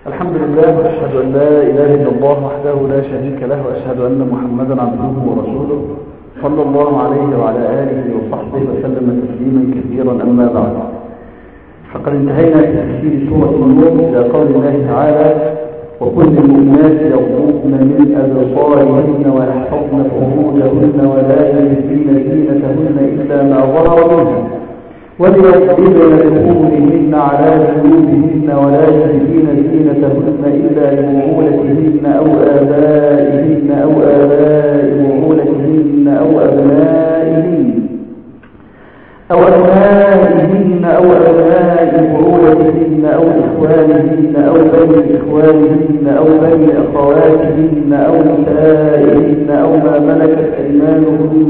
الحمد لله وأشهد أن لا إله إلا الله وحده لا شريك له وأشهد أن محمدا عبده ورسوله صلى الله عليه وعلى آله وصحبه وسلم تسليما كثيرا. أما بعد، فقد انتهينا في تفسير سورة النور إلى قول الله تعالى: وكل المؤمنات يغضضن من أبصارهن ويحفظن فروجهن ولا يبدين زينتهن إلا ما ظهر منها وليضربن بخمرهن على جيوبهن ولا يبدين زينتهن إلا لبعولتهن أو آبائهن أو آباء بعولتهن أو أبنائهن أو أبناء بعولتهن أو إخوانهن أو بني إخوانهن أو بني أخواتهن أو نسائهن أو ما ملكت أيمانهن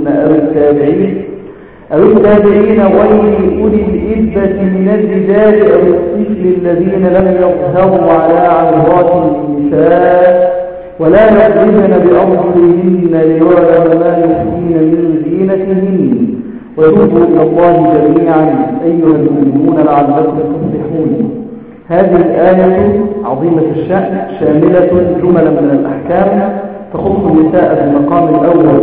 أو التابعين غير أولي الإذبة من الرجال أو الطفل الذين لم يظهروا على عورات النساء ولا يضربن بأرجلهن ليعلم ما يخفين من زينتهن وتوبوا إلى الله جميعا أيها المؤمنون لعلكم تفلحون. هذه الآية عظيمة الشأن شاملة جملا من الأحكام تخص النساء بالمقام الأول.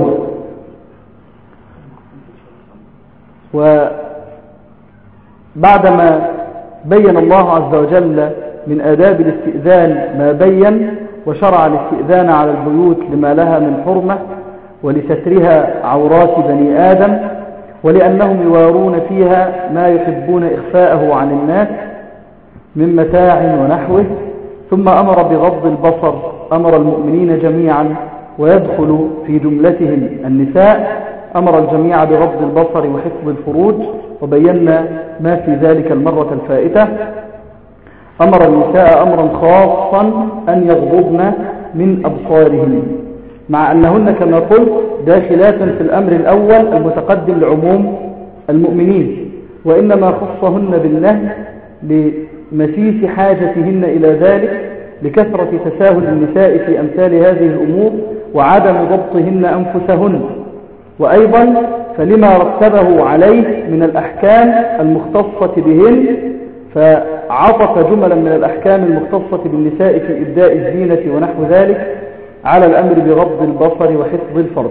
وبعدما بين الله عز وجل من آداب الاستئذان ما بين وشرع الاستئذان على البيوت لما لها من حرمة ولسترها عورات بني آدم ولأنهم يوارون فيها ما يحبون إخفاءه عن الناس من متاع ونحوه، ثم أمر بغض البصر، أمر المؤمنين جميعا ويدخل في جملتهم النساء، أمر الجميع بغض البصر وحفظ الفروج، وبينا ما في ذلك المرة الفائتة. أمر النساء أمرا خاصا أن يغضضن من أبصارهن، مع أنهن كما قلت داخلات في الأمر الأول المتقدم لعموم المؤمنين، وإنما خصهن بالنهي لمسيس حاجتهن إلى ذلك لكثرة تساهل النساء في أمثال هذه الأمور وعدم ضبطهن أنفسهن، وأيضا فلما رتبه عليه من الأحكام المختصة بهن، فعطف جملا من الأحكام المختصة بالنساء في إبداء الزينة ونحو ذلك على الأمر بغض البصر وحفظ الفرج.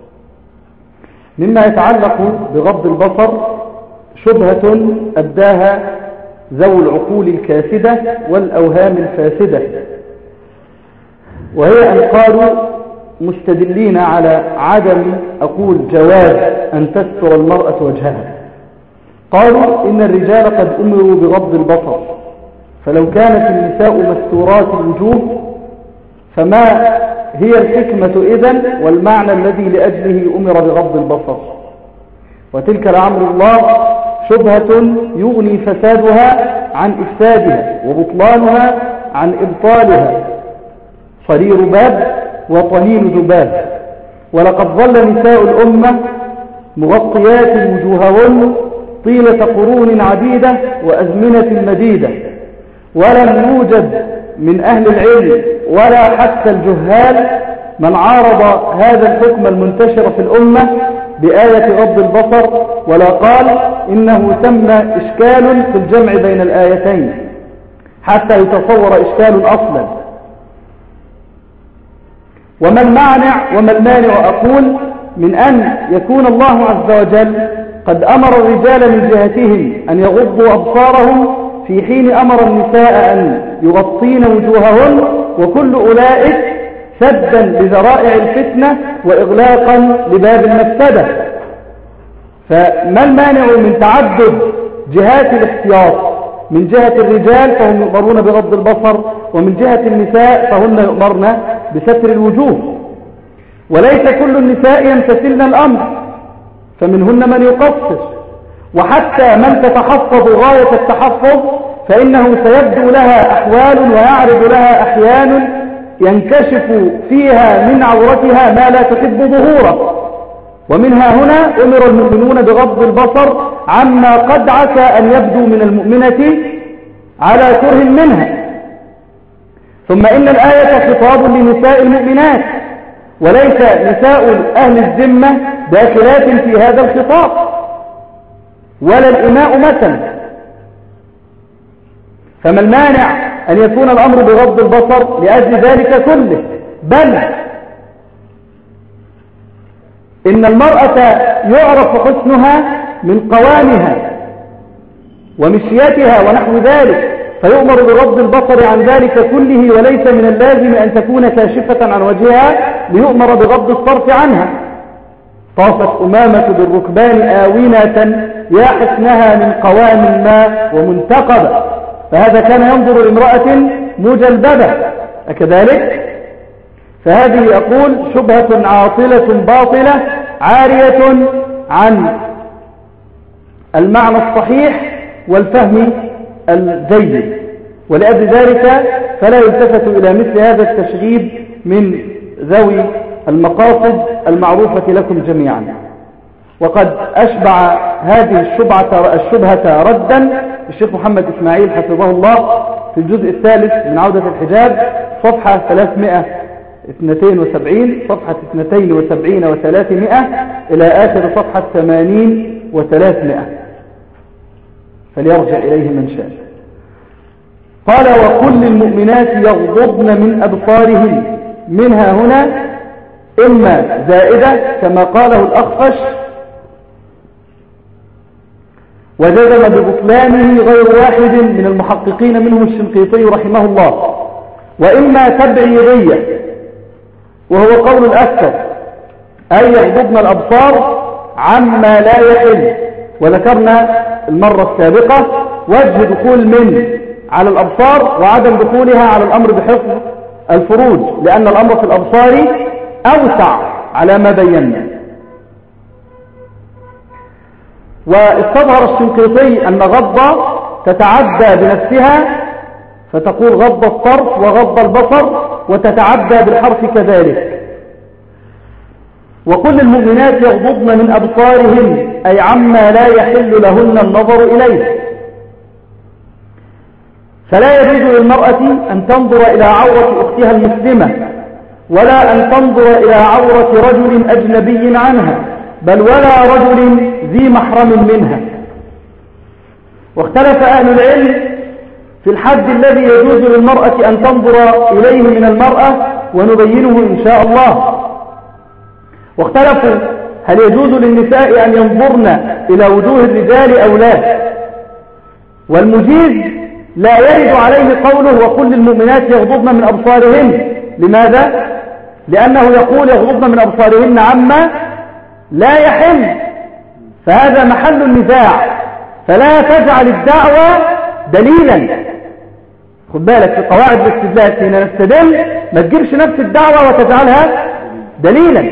مما يتعلق بغض البصر شبهة أبداها ذوي العقول الكاسدة والأوهام الفاسدة، وهي أن قالوا مستدلين على عدم جواز أن تستر المرأة وجهها، قالوا إن الرجال قد أمروا بغض البصر، فلو كانت النساء مستورات الوجوه فما هي الحكمة إذن والمعنى الذي لأجله أمر بغض البصر؟ وتلك لعمر الله شبهة يغني فسادها عن إفسادها وبطلانها عن إبطالها، صرير باب وطنين ذباب. ولقد ظل نساء الأمة مغطيات وجوههن طيلة قرون عديدة وأزمنة مديدة، ولم يوجد من أهل العلم ولا حتى الجهال من عارض هذا الحكم المنتشر في الأمة بآية غض البصر، ولا قال إنه تم إشكال في الجمع بين الآيتين حتى يتصور إشكال أصلا. وما المانع أقول من أن يكون الله عز وجل قد أمر الرجال من جهتهم أن يغضوا أبصارهم في حين أمر النساء أن يغطين وجوههن، وكل أولئك سدا لذرائع الفتنة وإغلاقا لباب المفسدة. فما المانع من تعدد جهات الاحتياط؟ من جهة الرجال فهم يؤمرون بغض البصر، ومن جهة النساء فهن يؤمرن بستر الوجوه، وليس كل النساء يمتثلن الأمر، فمنهن من يقصر، وحتى من تتحفظ غاية التحفظ فإنه سيبدو لها أحوال ويعرض لها أحيان ينكشف فيها من عورتها ما لا تحب ظهوره. ومنها هنا أمر المؤمنون بغض البصر عما قد عسى أن يبدو من المؤمنة على كره منها. ثم إن الآية خطاب لنساء المؤمنات، وليس نساء أهل الذمة داخلات في هذا الخطاب، ولا الإماء مثلا. فما المانع أن يكون الأمر بغض البصر لأجل ذلك كله، بل إن المرأة يعرف حسنها من قوامها ومشيتها ونحو ذلك، فيؤمر بغض البصر عن ذلك كله، وليس من اللازم أن تكون كاشفة عن وجهها ليؤمر بغض الصرف عنها. طافت أمامة بالركبان آونة يا حسنها من قوام ما ومنتقبة، فهذا كان ينظر لامرأة مجلببة أكذلك. فهذه أقول شبهة عاطلة باطلة عارية عن المعنى الصحيح والفهم الجيد، ولأجل ذلك فلا يلتفت إلى مثل هذا التشغيب من ذوي المقاصد المعروفة لكم جميعا. وقد أشبع هذه الشبهة ردا الشيخ محمد إسماعيل حفظه الله في الجزء الثالث من عودة الحجاب صفحة 372 صفحة 72 و300 إلى آخر صفحة 80 و300، فليرجع إليه من شاء. قال وكل المؤمنات يغضضن من أبصارهن، منها هنا إما زائدة كما قاله الأخفش وجزم ببطلانه غير واحد من المحققين منهم الشنقيطي رحمه الله، وإما تبعيضية وهو قول الأكثر، أي يغضضن الأبصار عما لا يحل. وذكرنا المرة السابقة وجه دخول من على الأبصار وعدم دخولها على الأمر بحفظ الفروج، لأن الأمر في الأبصار أوسع على ما بينا. واستظهر الشنقيطي أن غضة تتعدى بنفسها، فتقول غض الطرف وغض البصر، وتتعدى بالحرف كذلك. وكل المؤمنات يغضضن من أبصارهن أي عما لا يحل لهن النظر إليه، فلا يجوز للمرأة أن تنظر إلى عورة أختها المسلمة، ولا أن تنظر إلى عورة رجل أجنبي عنها، بل ولا رجل ذي محرم منها. واختلف أهل العلم في الحد الذي يجوز للمرأة أن تنظر إليه من المرأة، ونبينه إن شاء الله. واختلفوا هل يجوز للنساء أن ينظرن إلى وجوه الرجال أو لا. والمجيز لا يرد عليه قوله وكل المؤمنات يغضضن من أبصارهن. لماذا؟ لأنه يقول يغضضن من أبصارهن عما لا يحل، فهذا محل النزاع، فلا تجعل الدعوة دليلا. خد بالك في قواعد الاستدلال حين نستدل ما تجيبش نفس الدعوة وتجعلها دليلا.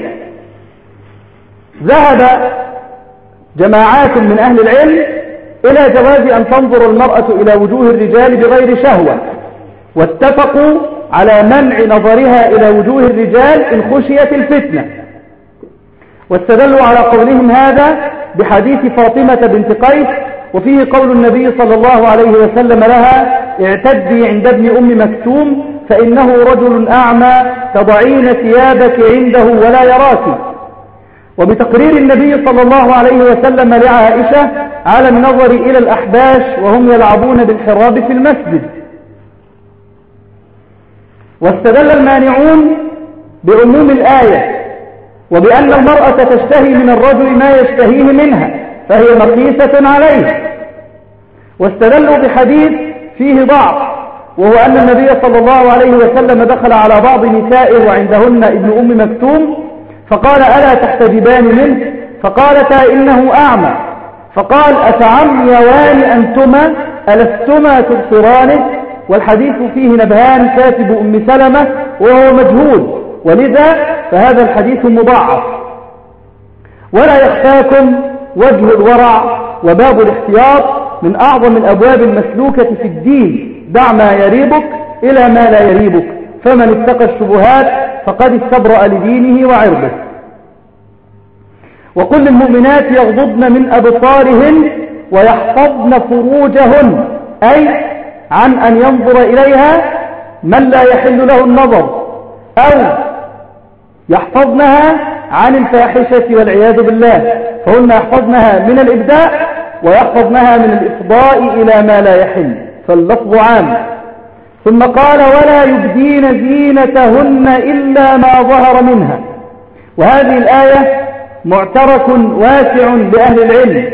ذهب جماعات من أهل العلم إلى جواز أن تنظر المرأة إلى وجوه الرجال بغير شهوة، واتفقوا على منع نظرها إلى وجوه الرجال إن خشيت الفتنة، واستدلوا على قولهم هذا بحديث فاطمة بنت قيس، وفيه قول النبي صلى الله عليه وسلم لها اعتدي عند ابن أم مكتوم فإنه رجل أعمى تضعين ثيابك عنده ولا يراك، وبتقرير النبي صلى الله عليه وسلم لعائشة على النظر إلى الأحباش وهم يلعبون بالحراب في المسجد. واستدل المانعون بعموم الآية وبأن المرأة تشتهي من الرجل ما يشتهيه منها فهي مقيسة عليه، واستدلوا بحديث فيه ضعف، وهو أن النبي صلى الله عليه وسلم دخل على بعض نسائه وعندهن ابن أم مكتوم فقال ألا تحتجبان منه؟ فقالتا إنه أعمى، فقال أتعميوان أنتما ألستما تبصرانه؟ والحديث فيه نبهان كاتب أم سلمة وهو مجهول، ولذا فهذا الحديث مضاعف. ولا يخفاكم وجه الورع وباب الاحتياط من أعظم الأبواب المسلوكة في الدين، دع ما يريبك إلى ما لا يريبك، فمن اتقى الشبهات فقد استبرأ لدينه وعرضه. وكل المؤمنات يغضضن من أبصارهن ويحفظن فروجهن، أي عن أن ينظر إليها من لا يحل له النظر، أو يحفظنها عن الفاحشة والعياذ بالله، فهن يحفظنها من الإبداء ويحفظنها من الإفضاء إلى ما لا يحل، فاللفظ عام. ثم قال ولا يبدين زينتهن إلا ما ظهر منها. وهذه الآية معترك واسع لأهل العلم.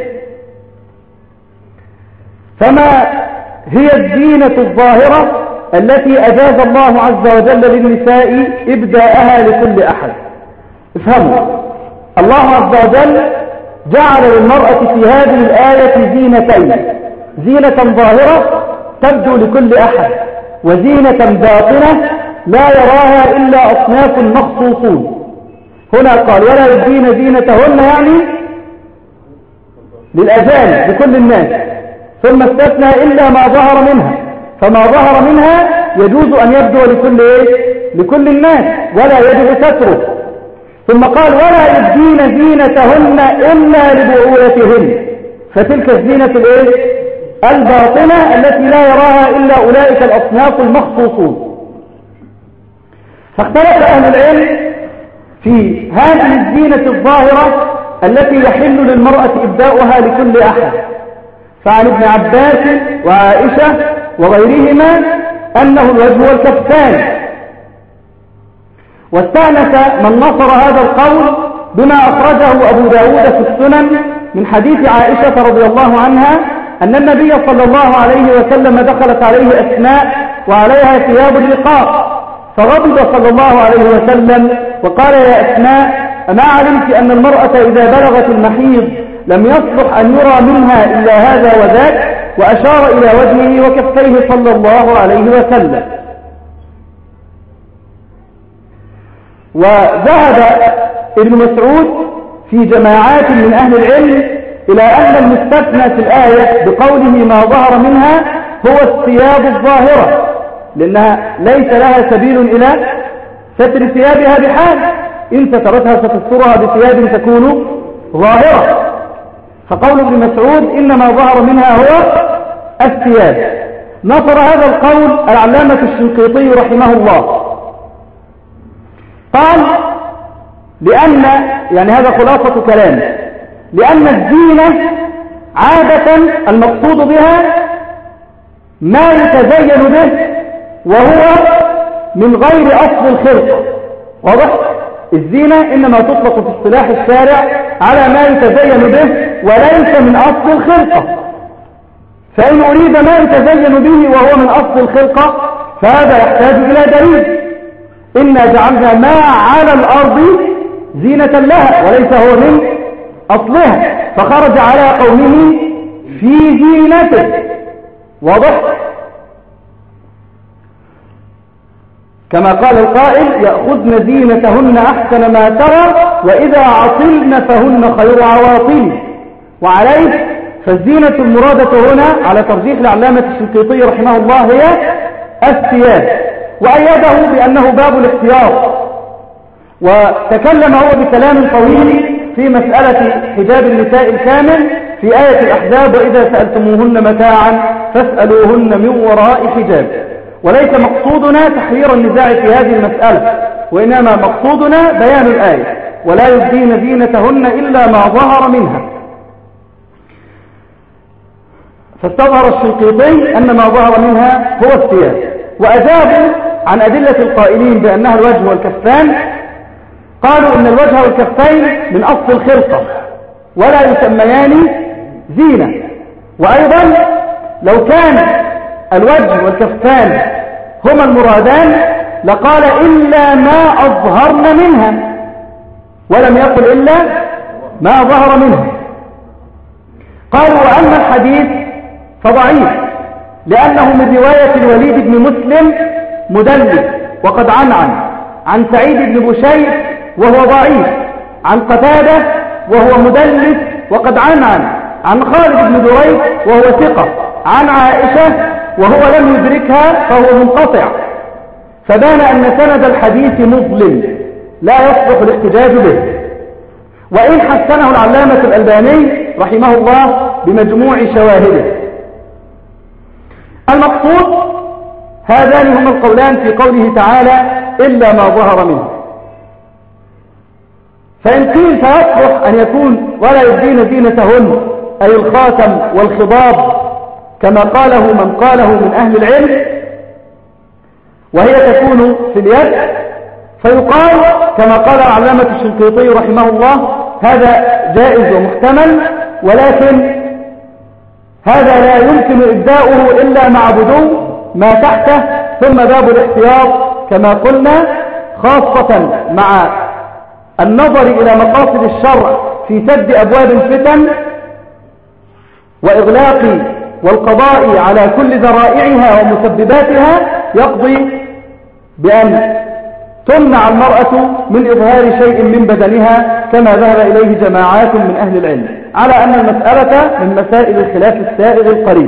فما هي الزينة الظاهرة التي أجاز الله عز وجل للنساء إبداءها لكل أحد؟ افهموا، الله عز وجل جعل للمرأة في هذه الآية زينتين: زينة ظاهرة تبدو لكل أحد، وزينة باطنة لا يراها إلا أصناف مخصوصون. هنا قال ولا يبدين زينتهن يعني للأجانب لكل الناس، ثم استثنى إلا ما ظهر منها، فما ظهر منها يجوز أن يبدو لكل الناس ولا يجب ستره. ثم قال ولا يبدين زينتهن إلا لبعولتهن، فتلك الزينة الباطنة التي لا يراها إلا أولئك الأصناف المخصوصون. فاختلف أهل العلم في هذه الزينة الظاهرة التي يحل للمرأة إبداؤها لكل أحد. فعن ابن عباس وعائشة وغيرهما أنه الوجه والكفان، واستأنس من نصر هذا القول بما أخرجه أبو داود في السنن من حديث عائشة رضي الله عنها أن النبي صلى الله عليه وسلم دخلت عليه أسماء وعليها ثياب الرقاق، فغضب صلى الله عليه وسلم وقال يا أسماء أما علمت أن المرأة إذا بلغت المحيض لم يصلح أن يرى منها إلا هذا وذاك، وأشار إلى وجهه وكفيه صلى الله عليه وسلم. وذهب ابن مسعود في جماعات من أهل العلم إلى أن المستثنى في الآية بقوله ما ظهر منها هو الثياب الظاهرة، لأنها ليس لها سبيل إلى ستر ثيابها بحال، إن سترتها ستسترها بثياب تكون ظاهرة. فقول ابن مسعود إنما ظهر منها هو الثياب. نصر هذا القول العلامة الشنقيطي رحمه الله، قال لأن يعني هذا خلاصة كلامه، لأن الزينة عادة المقصود بها ما يتزين به وهو من غير أصل الخلقة. واضح؟ الزينة إنما تطلق في اصطلاح الشارع على ما يتزين به وليس من أصل الخلقة، فإن أريد ما يتزين به وهو من أصل الخلقة فهذا يحتاج إلى دليل. إنا جعلنا ما على الأرض زينة لها وليس هو من أصلها، فخرج على قومه في زينته. واضح؟ كما قال القائل يأخذن زينتهن أحسن ما ترى وإذا عطلن فهن خير عواطل. وعليه فالزينة المرادة هنا على ترجيح العلامة الشنقيطي رحمه الله هي الثياب، وأيده بأنه باب الاختيار. وتكلم هو بكلام طويل في مسألة حجاب النساء الكامل في آية الأحزاب وإذا سألتموهن متاعا فاسألوهن من وراء حجاب. وليس مقصودنا تحرير النزاع في هذه المسألة، وإنما مقصودنا بيان الآية ولا يبدين زينتهن إلا ما ظهر منها. فاستظهر الشنقيطي أن ما ظهر منها هو الثياب، وأجابوا عن أدلة القائلين بأنها الوجه والكفان، قالوا إن الوجه والكفين من أصل الخلقة ولا يسميان زينة. وأيضا لو كان الوجه والكفان هما المرادان لقال إلا ما أظهرن منها، ولم يقل إلا ما ظهر منها. قالوا وأما الحديث فضعيف لأنه من رواية الوليد بن مسلم مدلس وقد عن سعيد بن بشير وهو ضعيف، عن قتادة وهو مدلس وقد عن خالد بن دريد وهو ثقة، عن عائشة وهو لم يدركها فهو منقطع، فبان أن سند الحديث مظلم لا يصلح الاحتجاج به، وإن حسنه العلامة الألباني رحمه الله بمجموع شواهده. المقصود هذان هما القولان في قوله تعالى إلا ما ظهر منه. فإن قيل فيصلح أن يكون ولا يبدين زينتهن أي الخاتم والخضاب كما قاله من قاله من أهل العلم، وهي تكون في اليد، فيقال كما قال العلامة الشنقيطي رحمه الله هذا جائز ومحتمل، ولكن هذا لا يمكن إبداؤه إلا مع بدو ما تحته، ثم باب الاحتياط كما قلنا، خاصة مع النظر إلى مقاصد الشرع في سد أبواب الفتن وإغلاق والقضاء على كل ذرائعها ومسبباتها، يقضي بأن تمنع المرأة من إظهار شيء من بدنها كما ذهب إليه جماعات من أهل العلم، على أن المسألة من مسائل الخلاف السائغ القريب.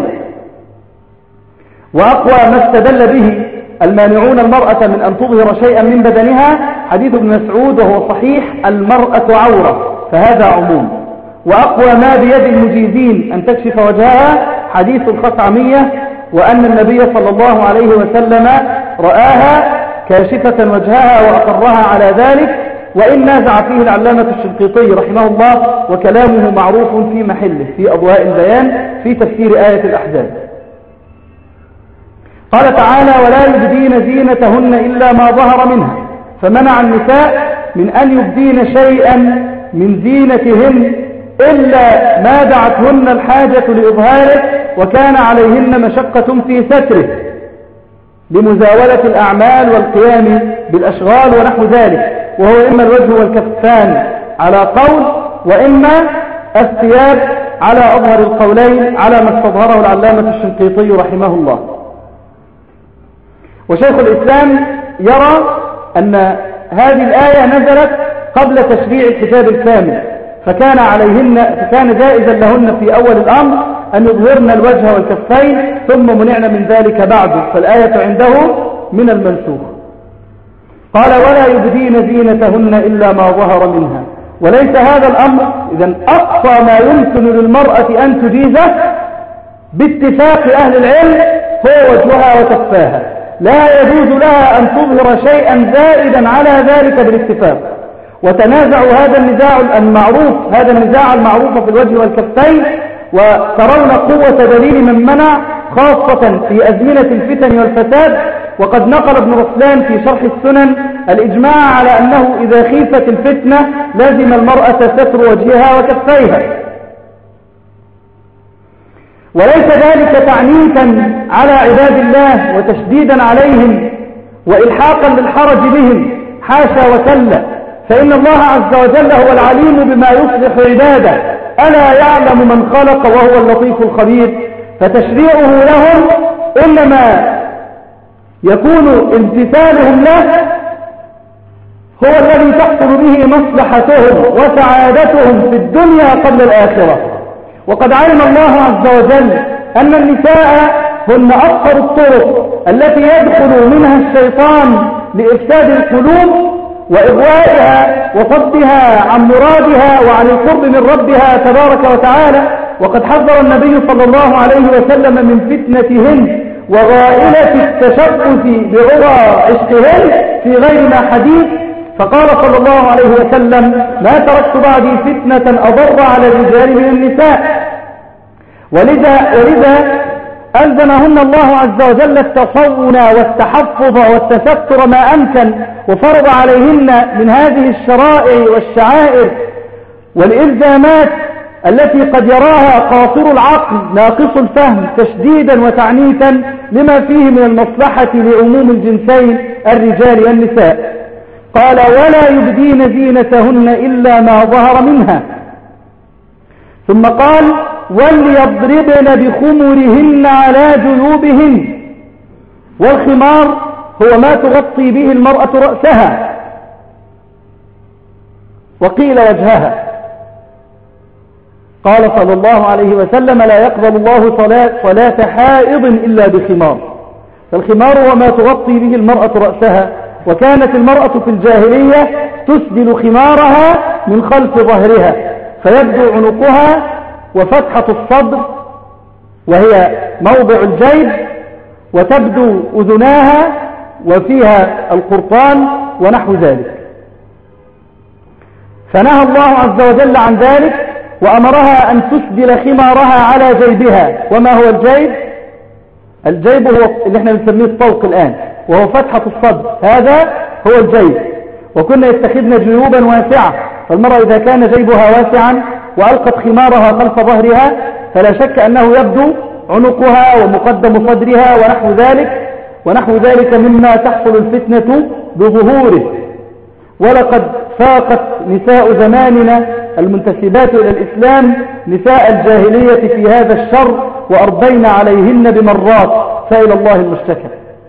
وأقوى ما استدل به المانعون المرأة من أن تظهر شيئا من بدنها حديث ابن مسعود وهو صحيح: المرأة عورة، فهذا عموم. وأقوى ما بيد المجيزين أن تكشف وجهها حديث الخثعمية، وأن النبي صلى الله عليه وسلم رآها كاشفة وجهها وأقرها على ذلك، وإن نازع فيه العلامة الشنقيطي رحمه الله، وكلامه معروف في محله في أضواء البيان في تفسير آية الأحزاب. قال تعالى: ولا يبدين زينتهن إلا ما ظهر منها، فمنع النساء من أن يبدين شيئا من زينتهن إلا ما دعتهن الحاجة لإظهاره، وكان عليهن مشقة في ستره لمزاولة الأعمال والقيام بالأشغال ونحو ذلك، وهو إما الوجه والكفان على قول، وإما الثياب على أظهر القولين، على ما استظهره العلامة الشنقيطي رحمه الله. وشيخ الإسلام يرى أن هذه الآية نزلت قبل تشريع الحجاب الكامل، فكان جائزا لهن في أول الأمر أن يظهرن الوجه والكفين، ثم منعن من ذلك بعد، فالآية عنده من المنسوخ. قال: ولا يبدين زينتهن إلا ما ظهر منها. وليس هذا الأمر إذن أقصى ما يمكن للمرأة أن تجيزه باتفاق أهل العلم هو وجهها وكفاها، لا يجوز لها أن تظهر شيئا زائدا على ذلك بالاتفاق. وتنازعوا هذا النزاع المعروف في الوجه والكفين، وترون قوة دليل من منع، خاصة في أزمنة الفتن والفساد. وقد نقل ابن رسلان في شرح السنن الإجماع على أنه إذا خيفت الفتنة لازم المرأة ستر وجهها وكفيها. وليس ذلك تعنيفا على عباد الله وتشديدا عليهم وإلحاقا للحرج بهم، حاشا وكلا، فإن الله عز وجل هو العليم بما يصلح عباده، ألا يعلم من خلق وهو اللطيف الخبير. فتشريعه لهم إنما يكون امتثالهم له هو الذي تحصل به مصلحتهم وسعادتهم في الدنيا قبل الآخرة. وقد علم الله عز وجل أن النساء هن أكثر الطرق التي يدخل منها الشيطان لإفساد القلوب وإغوائها وصدها عن مرادها وعن القرب من ربها تبارك وتعالى. وقد حذر النبي صلى الله عليه وسلم من فتنتهن وغائلة التشبث بعرى عشقهن في غير ما حديث، فقال صلى الله عليه وسلم: ما تركت بعدي فتنة أضر على الرجال من النساء. ولذا ألزمهن الله عز وجل التصون والتحفظ والتستر ما أمكن، وفرض عليهن من هذه الشرائع والشعائر والإلزامات التي قد يراها قاصر العقل ناقص الفهم تشديدا وتعنيفا لما فيه من المصلحة لعموم الجنسين الرجال والنساء. قال: ولا يبدين زينتهن إلا ما ظهر منها. ثم قال: وليضربن بخمرهن على جيوبهن. والخمار هو ما تغطي به المرأة رأسها، وقيل وجهها. قال صلى الله عليه وسلم: لا يقبل الله صلاة حائض إلا بخمار. فالخمار هو ما تغطي به المرأة رأسها، وكانت المرأة في الجاهلية تسدل خمارها من خلف ظهرها، فيبدو عنقها وفتحة الصدر وهي موضع الجيب، وتبدو أذناها وفيها القرطان ونحو ذلك. فنهى الله عز وجل عن ذلك، وأمرها أن تسدل خمارها على جيبها. وما هو الجيب؟ الجيب هو اللي احنا بنسميه الطوق الآن، وهو فتحة الصدر، هذا هو الجيب. وكنا يتخذن جيوبا واسعة، فالمرأة إذا كان جيبها واسعا وألقت خمارها خلف ظهرها فلا شك أنه يبدو عنقها ومقدم صدرها ونحو ذلك مما تحصل الفتنة بظهوره. ولقد فاقت نساء زماننا المنتسبات إلى الإسلام نساء الجاهلية في هذا الشر، وأرضين عليهن بمرات، فإلى الله المشتكى.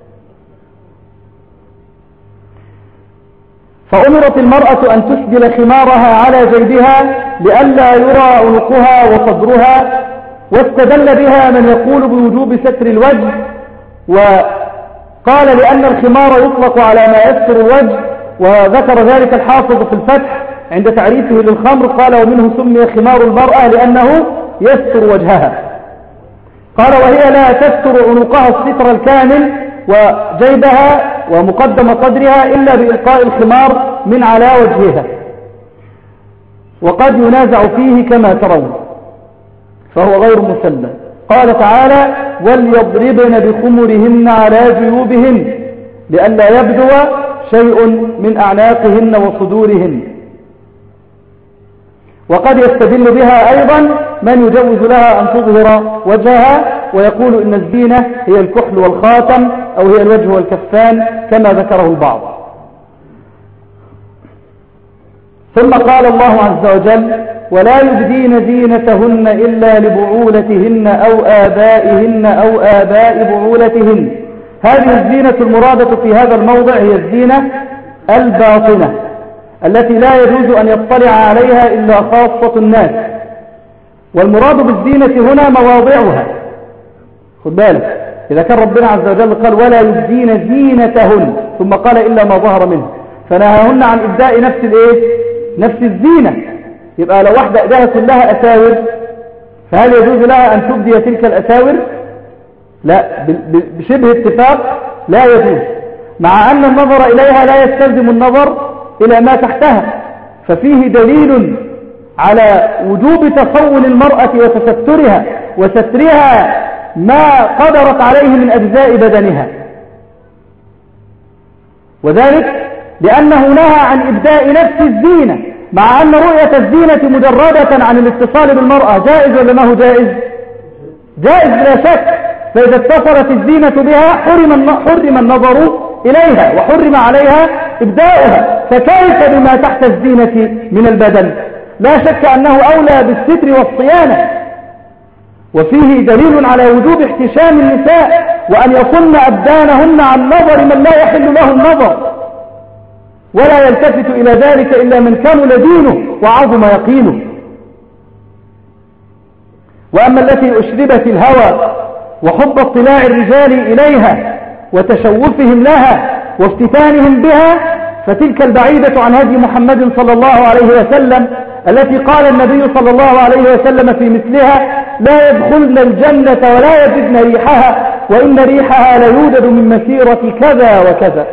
فأمرت المرأة أن تسدل خمارها على جيبها لئلا يرى عنقها وصدرها، واستدل بها من يقول بوجوب ستر الوجه، وقال لأن الخمار يطلق على ما يستر الوجه، وذكر ذلك الحافظ في الفتح عند تعريفه للخمر، قال ومنه سمي خمار المرأة لأنه يستر وجهها. قال وهي لا تستر عنقها الستر الكامل وجيبها ومقدم صدرها إلا بإلقاء الخمار من على وجهها، وقد ينازع فيه كما ترون، فهو غير مسلم. قال تعالى وليضربن بخمرهن على جيوبهن لئلا يبدو شيء من أعناقهن وصدورهن. وقد يستدل بها أيضا من يجوز لها أن تظهر وجهها ويقول إن الزينة هي الكحل والخاتم أو هي الوجه والكفان كما ذكره البعض. ثم قال الله عز وجل ولا يبدين زينتهن إلا لبعولتهن أو آبائهن أو آباء بعولتهن. هذه الزينة المرادة في هذا الموضع هي الزينة الباطنة التي لا يجوز أن يطلع عليها إلا خاصة الناس، والمراد بالزينة هنا مواضعها. خد بالك، إذا كان ربنا عز وجل قال ولا يبدين زينتهن ثم قال إلا ما ظهر منه، فنهاهن عن إبداء نفس الزينة. يبقى لو واحدة إيديها كلها أساور فهل يجوز لها أن تبدي تلك الأساور؟ لا، بشبه اتفاق لا يجوز، مع أن النظر إليها لا يستلزم النظر إلى ما تحتها، ففيه دليل على وجوب تصون المرأة وتسترها وسترها ما قدرت عليه من أجزاء بدنها، وذلك لأنه نهى عن إبداء نفس الزينة، مع أن رؤية الزينة مجردة عن الاتصال بالمرأة جائز ولا ما هو جائز؟ جائز بلا شك. فإذا اتصلت الزينة بها حرم النظر إليها وحرم عليها إبداؤها، فكيف بما تحت الزينة من البدن؟ لا شك أنه أولى بالستر والصيانة. وفيه دليل على وجوب احتشام النساء وأن يصن أبدانهن عن نظر من لا يحل له النظر، ولا يلتفت إلى ذلك إلا من كمل دينه وعظم يقينه. وأما التي أشربت الهوى وحب اطلاع الرجال إليها وتشوفهم لها وافتتانهم بها فتلك البعيدة عن هدي محمد صلى الله عليه وسلم، التي قال النبي صلى الله عليه وسلم في مثلها لا يدخلن الجنة ولا يجدن ريحها وإن ريحها ليوجد من مسيرة كذا وكذا.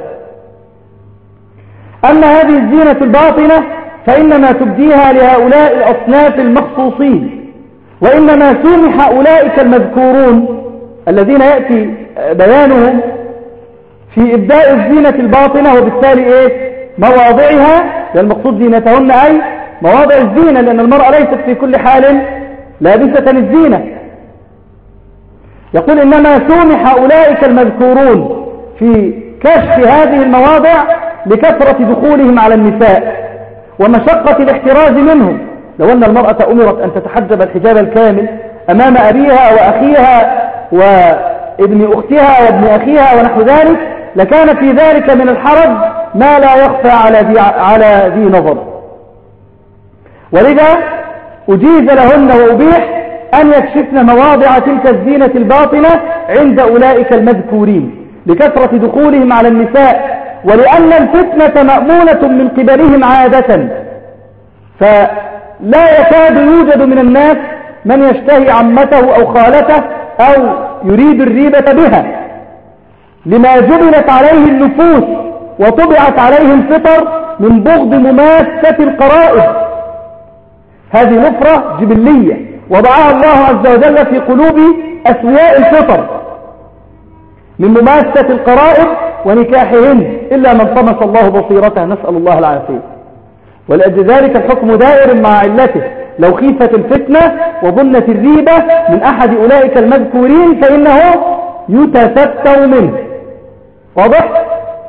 أما هذه الزينة الباطنة فإنما تبديها لهؤلاء الأصناف المخصوصين، وإنما سمح أولئك المذكورون الذين يأتي بيانهم في إبداء الزينة الباطنة، وبالتالي مواضعها، للمقصود زينتهن أي مواضع الزينة، لأن المرأة ليست في كل حال لابسة الزينة. يقول إنما سمح أولئك المذكورون في كشف هذه المواضع لكثرة دخولهم على النساء ومشقة الاحتراز منهم. لو أن المرأة أمرت أن تتحجب الحجاب الكامل أمام أبيها وأخيها وابن أختها وابن أخيها ونحو ذلك لكان في ذلك من الحرج ما لا يخفى على ذي نظر. ولذا أجيز لهن وأبيح أن يكشفن مواضع تلك الزينة الباطنة عند أولئك المذكورين لكثرة دخولهم على النساء، ولأن الفتنة مأمونة من قبلهم عادة، فلا يكاد يوجد من الناس من يشتهي عمته أو خالته أو يريد الريبة بها، لما جبلت عليه النفوس وطبعت عليه الفطر من بغض مماسة القرائب. هذه نفرة جبلية وضعها الله عز وجل في قلوب أسوياء الفطر من مماسة القرائب ونكاحهن إلا من طمس الله بصيرته، نسأل الله العافية. ولأجل ذلك الحكم دائر مع علته، لو خيفت الفتنة وظنت الريبة من أحد أولئك المذكورين فإنه يتستر منه. واضح؟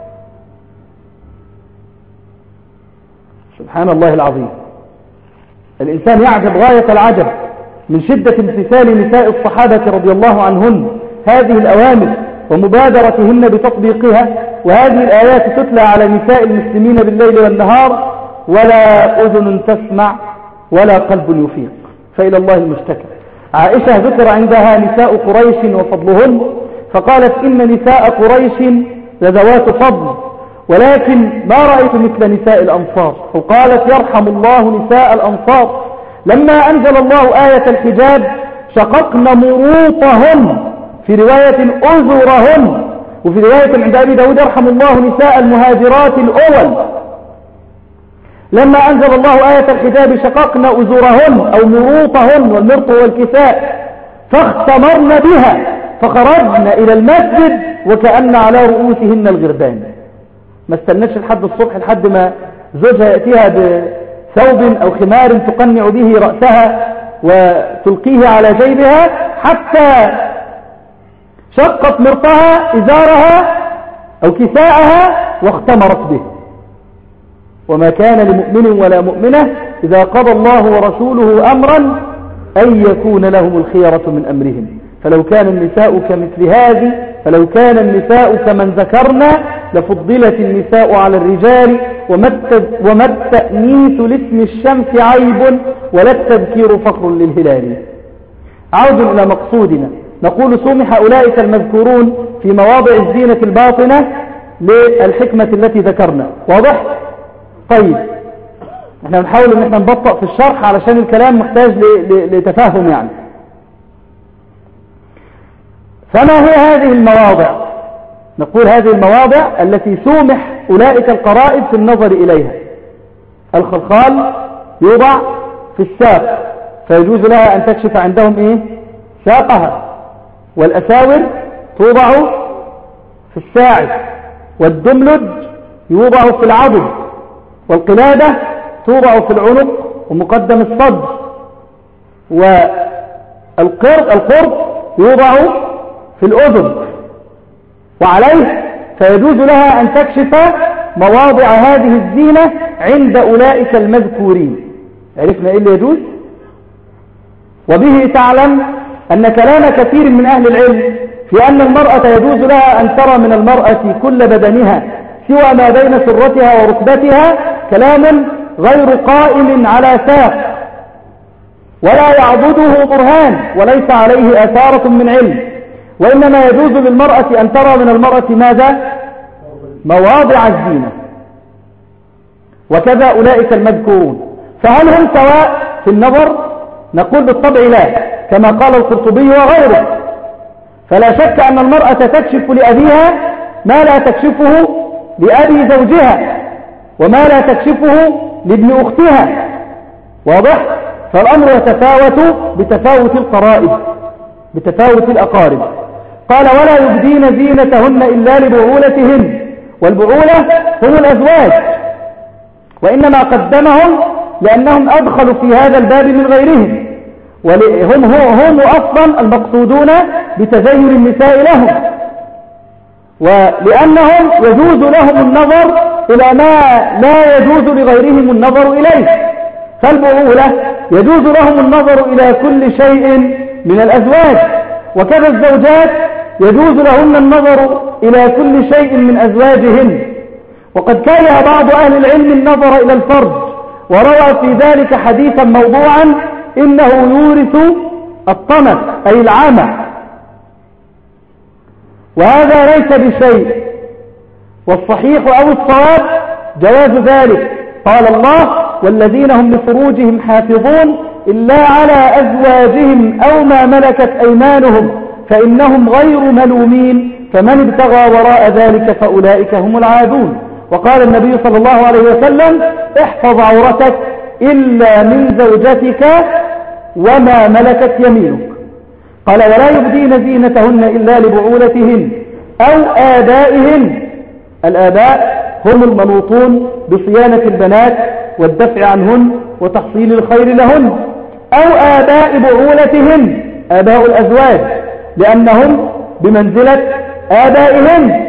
سبحان الله العظيم، الإنسان يعجب غاية العجب من شدة امتثال نساء الصحابة رضي الله عنهن هذه الأوامر ومبادرتهن بتطبيقها، وهذه الآيات تتلى على نساء المسلمين بالليل والنهار ولا أذن تسمع ولا قلب يفيق، فإلى الله المشتكى. عائشة ذكر عندها نساء قريش وفضلهن، فقالت إن نساء قريش لذوات فضل، ولكن ما رأيت مثل نساء الأنصار. وقالت يرحم الله نساء الأنصار لما أنزل الله آية الحجاب شققن مروطهن، في رواية أزرهن، وفي رواية عند أبي داود يرحم الله نساء المهاجرات الأول. لما أنزل الله آية الحجاب شققن أزرهن أو مروطهن، والمرط والكساء، فاختمرن بها فخرجن إلى المسجد وكأن على رؤوسهن الغربان. ما استنتش لحد الصبح لحد ما زوجها يأتيها بثوب أو خمار تقنع به رأسها وتلقيه على جيبها، حتى شقت مرطها إزارها أو كساءها واختمرت به. وما كان لمؤمن ولا مؤمنة إذا قضى الله ورسوله أمرا أن يكون لهم الخيرة من أمرهم، فلو كان النساء كمثل هذه، فلو كان النساء كمن ذكرنا لفضلت النساء على الرجال، وما التأنيث لاسم الشمس عيب ولا التذكير فخر للهلال. عود إلى مقصودنا، نقول سمح أولئك المذكورون في مواضع الزينة الباطنة للحكمة التي ذكرنا. واضح؟ طيب، احنا نحاول ان احنا نبطأ في الشرح علشان الكلام محتاج لتفاهم يعني. فما هي هذه المواضع؟ نقول هذه المواضع التي سمح أولئك القرائب في النظر إليها. الخلخال يوضع في الساق فيجوز لها أن تكشف عندهم ساقها، والأساور توضع في الساعد، والدملج يوضع في العضد، والقلادة توضع في العنق ومقدم الصدر، والقرب يوضع في الأذن، وعليه فيجوز لها أن تكشف مواضع هذه الزينة عند أولئك المذكورين. عرفنا إيه اللي يجوز؟ وبه تعلم أن كلام كثير من أهل العلم في أن المرأة يجوز لها أن ترى من المرأة كل بدنها سوى ما بين سرتها وركبتها كلام غير قائم على ساق ولا يعضده برهان وليس عليه آثارة من علم، وإنما يجوز للمرأة أن ترى من المرأة ماذا؟ مواضع الزينة. وكذا أولئك المذكورون، فهل هم سواء في النظر؟ نقول بالطبع لا، كما قال القرطبي وغيره. فلا شك أن المرأة تكشف لأبيها ما لا تكشفه لأبي زوجها، وما لا تكشفه لابن أختها. واضح؟ فالأمر يتفاوت بتفاوت القرائب، بتفاوت الأقارب. قال ولا يبدين زينتهن إلا لبعولتهن، والبعولة هم الأزواج، وإنما قدمهم لأنهم أدخلوا في هذا الباب من غيرهم، وهم أصلا المقصودون بتزين النساء لهم، ولأنهم يجوز لهم النظر إلى ما لا يجوز لغيرهم النظر إليه. فالبعولة يجوز لهم النظر إلى كل شيء من الأزواج، وكذا الزوجات يجوز لهن النظر إلى كل شيء من أزواجهن. وقد كره بعض أهل العلم النظر إلى الفرج، وروى في ذلك حديثا موضوعا إنه يورث الطمس أي العمى، وهذا ليس بشيء، والصحيح أو الصواب جواز ذلك. قال الله والذين هم لفروجهم حافظون إلا على أزواجهم أو ما ملكت أيمانهم فإنهم غير ملومين فمن ابتغى وراء ذلك فأولئك هم العادون. وقال النبي صلى الله عليه وسلم احفظ عورتك إلا من زوجتك وما ملكت يمينك. قال ولا يبدين زينتهن إلا لبعولتهن أو آبائهن الآباء هم المنوطون بصيانة البنات والدفع عنهن وتحصيل الخير لهن، أو آباء بعولتهن آباء الأزواج لأنهم بمنزلة آبائهن،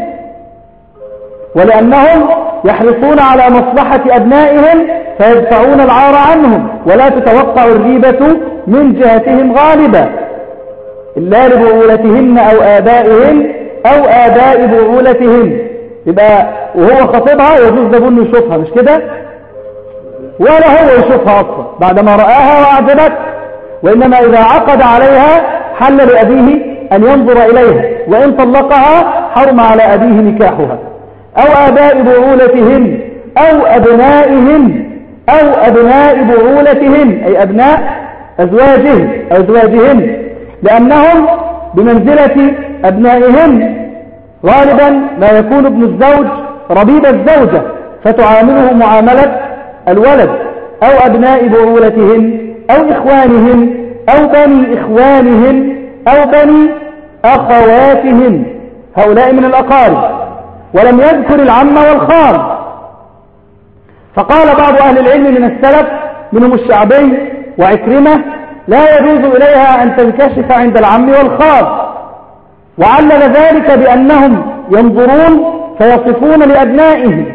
ولأنهم يحرصون على مصلحة أبنائهم فيدفعون العار عنهم، ولا تتوقع الريبة من جهتهم غالبا إلا لبعولتهن أو آبائهن أو آباء بعولتهن. يبقى وهو خطيبها يجوز لابنه يشوفها، مش كده؟ ولا هو يشوفها أصلا بعدما رآها وأعجبت، وإنما إذا عقد عليها حل لأبيه أن ينظر إليها، وإن طلقها حرم على أبيه نكاحها. أو آباء بعولتهن أو أبنائهن أو أبناء بعولتهن أي أبناء أزواجهن لأنهم بمنزلة أبنائهن. غالبا ما يكون ابن الزوج ربيب الزوجة فتعامله معاملة الولد، أو أبناء بعولتهن أو إخوانهن أو بني إخوانهن أو بني أخواتهن، هؤلاء من الأقارب، ولم يذكر العم والخال. فقال بعض أهل العلم من السلف منهم الشعبي وعكرمة لا يجوز إليها أن تنكشف عند العم والخال، وعلل ذلك بأنهم ينظرون فيصفون لأبنائهم،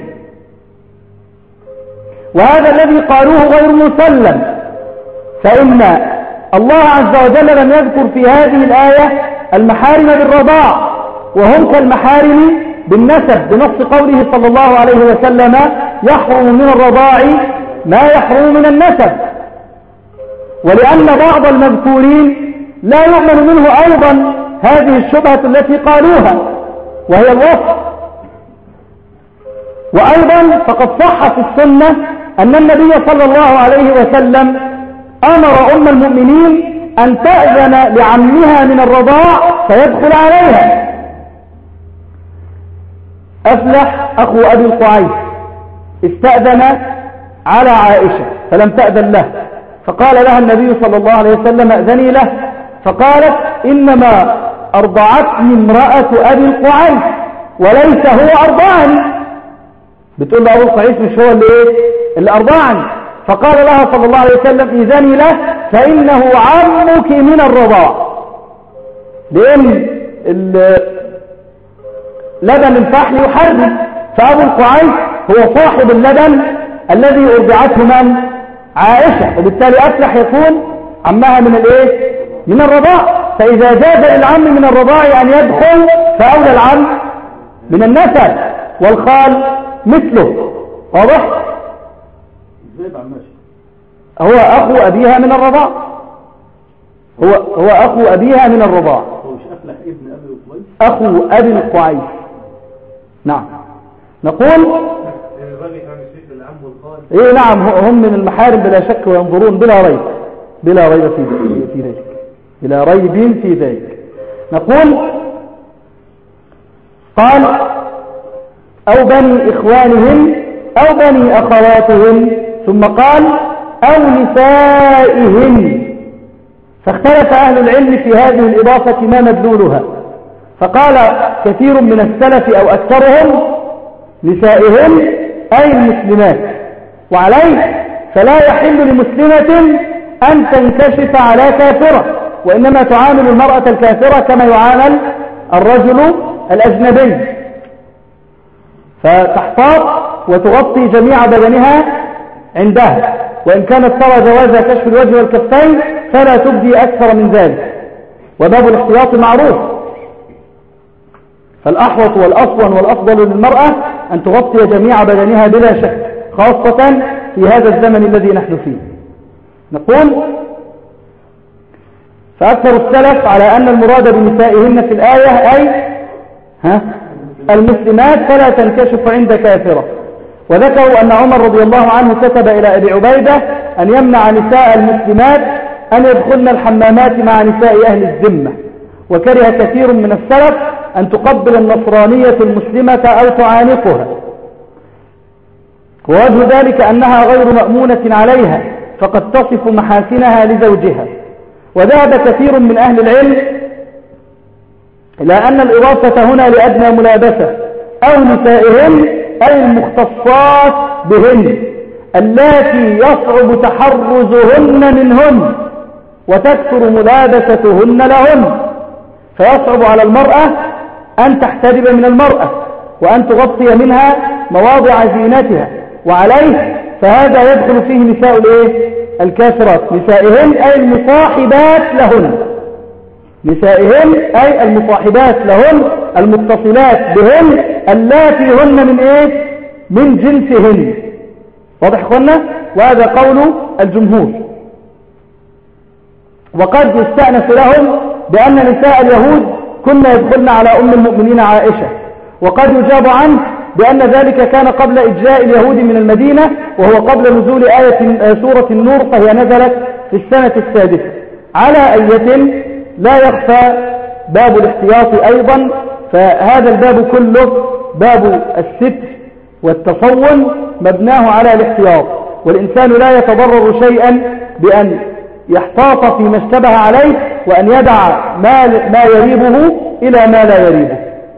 وهذا الذي قالوه غير مسلم، فإن الله عز وجل لم يذكر في هذه الآية المحارم بالرضاع، وهم كالمحارم بالنسب بنص قوله صلى الله عليه وسلم يحرم من الرضاع ما يحرم من النسب، ولأن بعض المذكورين لا يؤمن منه أيضا هذه الشبهة التي قالوها وهي الوصف. وأيضا فقد صح في السنة أن النبي صلى الله عليه وسلم أمر أم المؤمنين أن تأذن لعمها من الرضاع فيدخل عليها. أفلح أخو أبي القعيس استأذن على عائشة فلم تأذن له، فقال لها النبي صلى الله عليه وسلم أذني له، فقالت إنما أرضعتني امرأة أبي القعيس وليس هو أرضعني. بتقول له أبو القعيس مش هو اللي أرضعني. فقال لها صلى الله عليه وسلم إذني له فإنه عمك من الرضاع، لأن لبن الفحل يحرم، فأبو القعيس هو صاحب اللبن الذي أرضعته من؟ عائشة، وبالتالي أفلح يكون عمها من من الرضاع. فإذا جاز للعم من الرضاع أن يدخل فأولى العم من النسب، والخال مثله. واضح؟ هو أخو أبيها من الرضاع، هو أخو أبيها من الرضاع، هو مش أفلح ابن أبي القعيس، أخو أبي القعيس. نعم. نقول إيه نعم هم من المحارم بلا شك وينظرون بلا ريب، بلا ريب في ذلك، بلا ريب في ذلك. نقول قال أو بني إخوانهم أو بني أخواتهم، ثم قال أو نسائهم، فاختلف أهل العلم في هذه الإضافة ما مدلولها، فقال كثير من السلف أو أكثرهم نسائهم أي المسلمات، وعليه فلا يحل لمسلمة أن تنكشف على كافرة، وإنما تعامل المرأة الكافرة كما يعامل الرجل الأجنبي، فتحتاط وتغطي جميع بدنها عندها، وإن كانت ترى جواز كشف الوجه والكفين فلا تبدي أكثر من ذلك، وباب الاحتياط معروف. فالأحوط والأصون والأفضل للمرأة أن تغطي جميع بدنها بلا شك، خاصة في هذا الزمن الذي نحن فيه. نقول فأكثر السلف على أن المراد بنسائهن في الآية أي المسلمات فلا تنكشف عند كافرة. وذكروا أن عمر رضي الله عنه كتب إلى أبي عبيدة أن يمنع نساء المسلمات أن يدخلن الحمامات مع نساء أهل الذمة، وكره كثير من السلف أن تقبل النصرانية المسلمة أو تعانقها، ووجه ذلك أنها غير مأمونة عليها فقد تصف محاسنها لزوجها. وذهب كثير من أهل العلم إلى أن الإضافة هنا لأدنى ملابسة، أو نسائهن أي المختصات بهن اللاتي يصعب تحرزهن منهن وتكثر ملابستهن لهن، فيصعب على المرأة أن تحتجب من المرأة وأن تغطي منها مواضع زينتها، وعليه فهذا يدخل فيه نساء الكافرات. نسائهن أي المصاحبات لهن، نسائهن أي المصاحبات لهن المتصلات بهن اللاتي هن من جنسهن. واضح اخوانا؟ وهذا قول الجمهور. وقد يستأنس لهم بأن نساء اليهود كنا يدخلن على أم المؤمنين عائشة، وقد يجاب عنه بأن ذلك كان قبل إجلاء اليهود من المدينة، وهو قبل نزول سورة النور، فهي نزلت في السنة السادسة. على أية لا يخفى باب الاحتياط أيضا، فهذا الباب كله باب الستر والتصون مبناه على الاحتياط، والإنسان لا يتضرر شيئا بأن يحتاط فيما اشتبه عليه، وأن يدع ما يريبه إلى ما لا يريبه،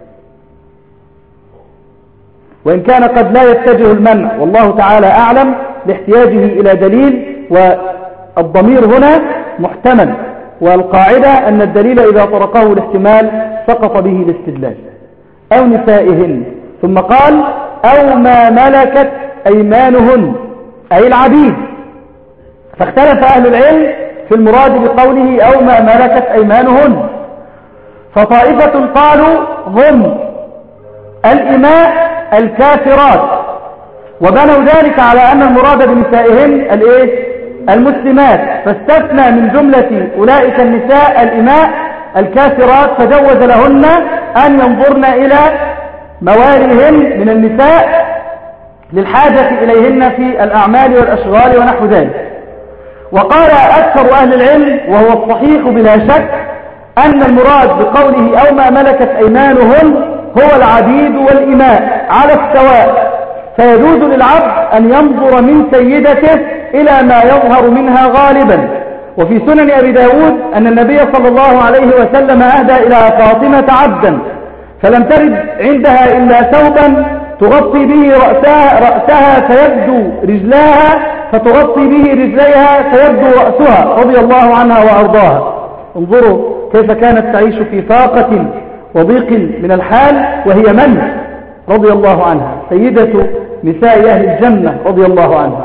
وإن كان قد لا يتجه المنع والله تعالى أعلم لاحتياجه إلى دليل، والضمير هنا محتمل، والقاعدة أن الدليل إذا طرقه الاحتمال سقط به الاستدلال. أو نسائهن، ثم قال أو ما ملكت أيمانهن أي العبيد، فاختلف أهل العلم في المراد بقوله أو ما ملكت أيمانهن، فطائفة قالوا هم الإماء الكافرات، وبنوا ذلك على أن المراد بنسائهن المسلمات، فاستثنى من جملة أولئك النساء الإماء الكافرات، فجوز لهن أن ينظرن إلى مواليهن من النساء للحاجة إليهن في الأعمال والأشغال ونحو ذلك. وقال أكثر أهل العلم وهو الصحيح بلا شك أن المراد بقوله أو ما ملكت أيمانهن هو العبيد والإماء على السواء، فيجوز للعبد أن ينظر من سيدته إلى ما يظهر منها غالبا. وفي سنن أبي داود أن النبي صلى الله عليه وسلم أهدى إلى فاطمة عبدا، فلم ترد عندها إلا ثوبا تغطي به رأسها فيبدو رجلاها، فتغطي به رجليها فيبدو رأسها رضي الله عنها وأرضاها. انظروا كيف كانت تعيش في فاقة وضيق من الحال، وهي من رضي الله عنها سيدة نساء أهل الجنة رضي الله عنها.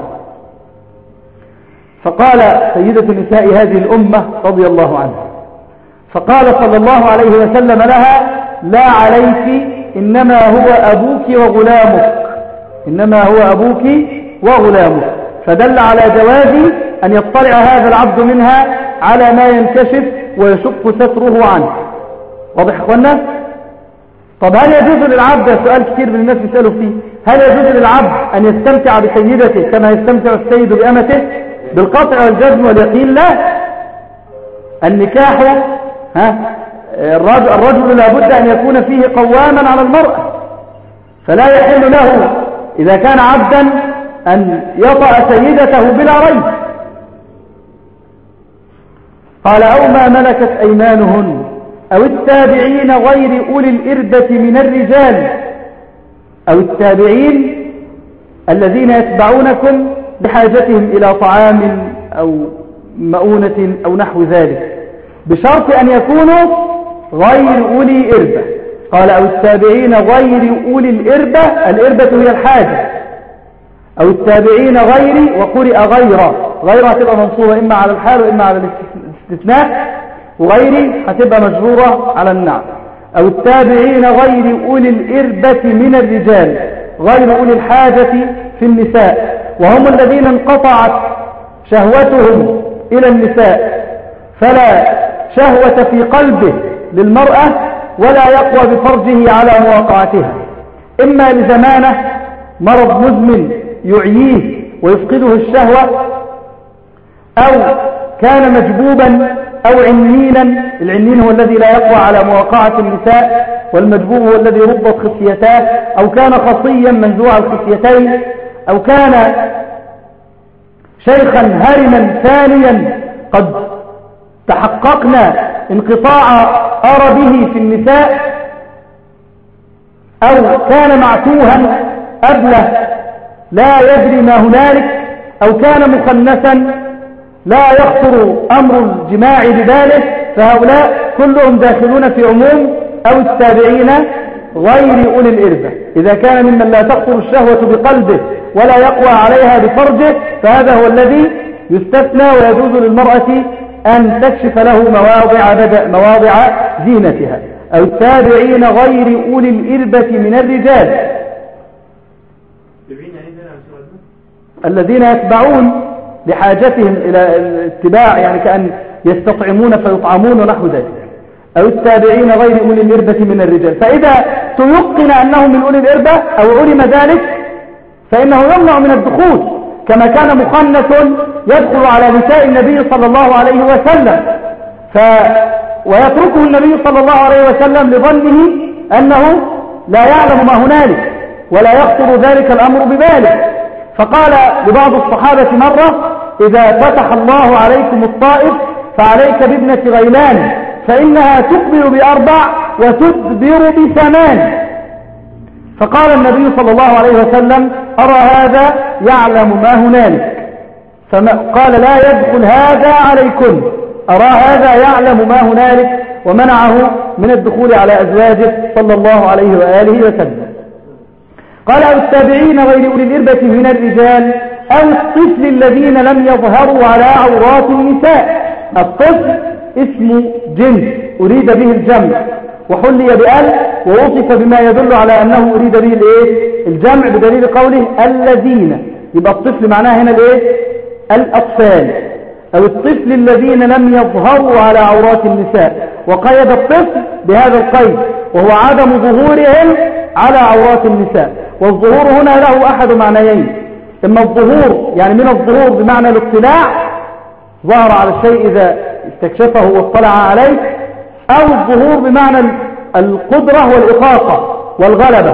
فقال سيدة نساء هذه الأمة رضي الله عنها، فقال صلى الله عليه وسلم لها لا عليك، إنما هو أبوك وغلامك، إنما هو أبوك وغلامك، فدل على جواز أن يطلع هذا العبد منها على ما ينكشف ويشق ستره عنه. واضح أخوانا؟ طب هل يجوز للعبد، سؤال كثير من الناس يسألوا فيه، هل يجوز للعبد أن يستمتع بسيدته كما يستمتع السيد بأمته؟ بالقطع والجزم واليقين لا. النكاح الرجل لابد أن يكون فيه قواما على المرأة، فلا يحل له إذا كان عبدا أن يطأ سيدته بلا ريب. قال أو ما ملكت أيمانهن أو التابعين غير أولي الإربة من الرجال، أو التابعين الذين يتبعونكم بحاجتهم إلى طعام أو مؤونة أو نحو ذلك، بشرط أن يكونوا غير أولي إربة. قال أو التابعين غير أولي الإربة، الإربة هي الحاجة، أو التابعين غير، وقرئ غير هتبقى منصوبة إما على الحال وإما على الاستثناء، وغير هتبقى مجرورة على النعم. أو التابعين غير أولي الإربة من الرجال، غير أولي الحاجة في النساء، وهم الذين انقطعت شهوتهم إلى النساء، فلا شهوة في قلبه للمرأة ولا يقوى بفرجه على مواقعتها، إما لزمانه مرض مزمن يعييه ويفقده الشهوة، أو كان مجبوبا أو عنينا. العنين هو الذي لا يقوى على مواقعة النساء، والمجبوب هو الذي ربط خصيتاه، أو كان خصيا منزوع الخصيتين، أو كان شيخا هرما ثانيا قد تحققنا انقطاع أربه في النساء، أو كان معتوها أبله لا يدري ما هنالك، أو كان مخنثا لا يخطر أمر الجماع بباله، فهؤلاء كلهم داخلون في عموم أو التابعين غير أولي الإربة. إذا كان ممن لا تخطر الشهوة بقلبه ولا يقوى عليها بفرجه فهذا هو الذي يستثنى، ويجوز للمرأة أن تكشف له مواضع زينتها. أو التابعين غير أولي الإربة من الرجال الذين يتبعون لحاجتهم إلى الاتباع، يعني كأن يستطعمون فيطعمون ونحو ذلك. أو التابعين غير أولي الإربة من الرجال، فإذا تيقن أنهم من أولي الإربة أو علم ذلك فإنه يمنع من الدخول، كما كان مخنث يدخل على نساء النبي صلى الله عليه وسلم ويتركه النبي صلى الله عليه وسلم لظنه أنه لا يعلم ما هنالك ولا يخطر ذلك الأمر بباله. فقال لبعض الصحابة مرة: إذا فتح الله عليكم الطائف فعليك بابنة غيلان فإنها تقبل ب4 وتدبر ب8. فقال النبي صلى الله عليه وسلم: أرى هذا يعلم ما هنالك، فقال: لا يدخل هذا عليكم، أرى هذا يعلم ما هنالك، ومنعه من الدخول على أزواجه صلى الله عليه وآله وسلم. قال: أو التابعين غير أولي الإربة من الرجال أو الطفل الذين لم يظهروا على عورات النساء. الطفل اسم جنس أريد به الجمع وحلي بأل ووصف بما يدل على أنه أريد به الجمع بدليل قوله الذين، يبقى الطفل معناه هنا الأطفال. أو الطفل الذين لم يظهروا على عورات النساء، وقيد الطفل بهذا القيد وهو عدم ظهورهم على عورات النساء. والظهور هنا له أحد معنيين: إما الظهور يعني من الظهور بمعنى الاطلاع، ظهر على الشيء إذا استكشفه واطلع عليه، أو الظهور بمعنى القدرة والإخافة والغلبة،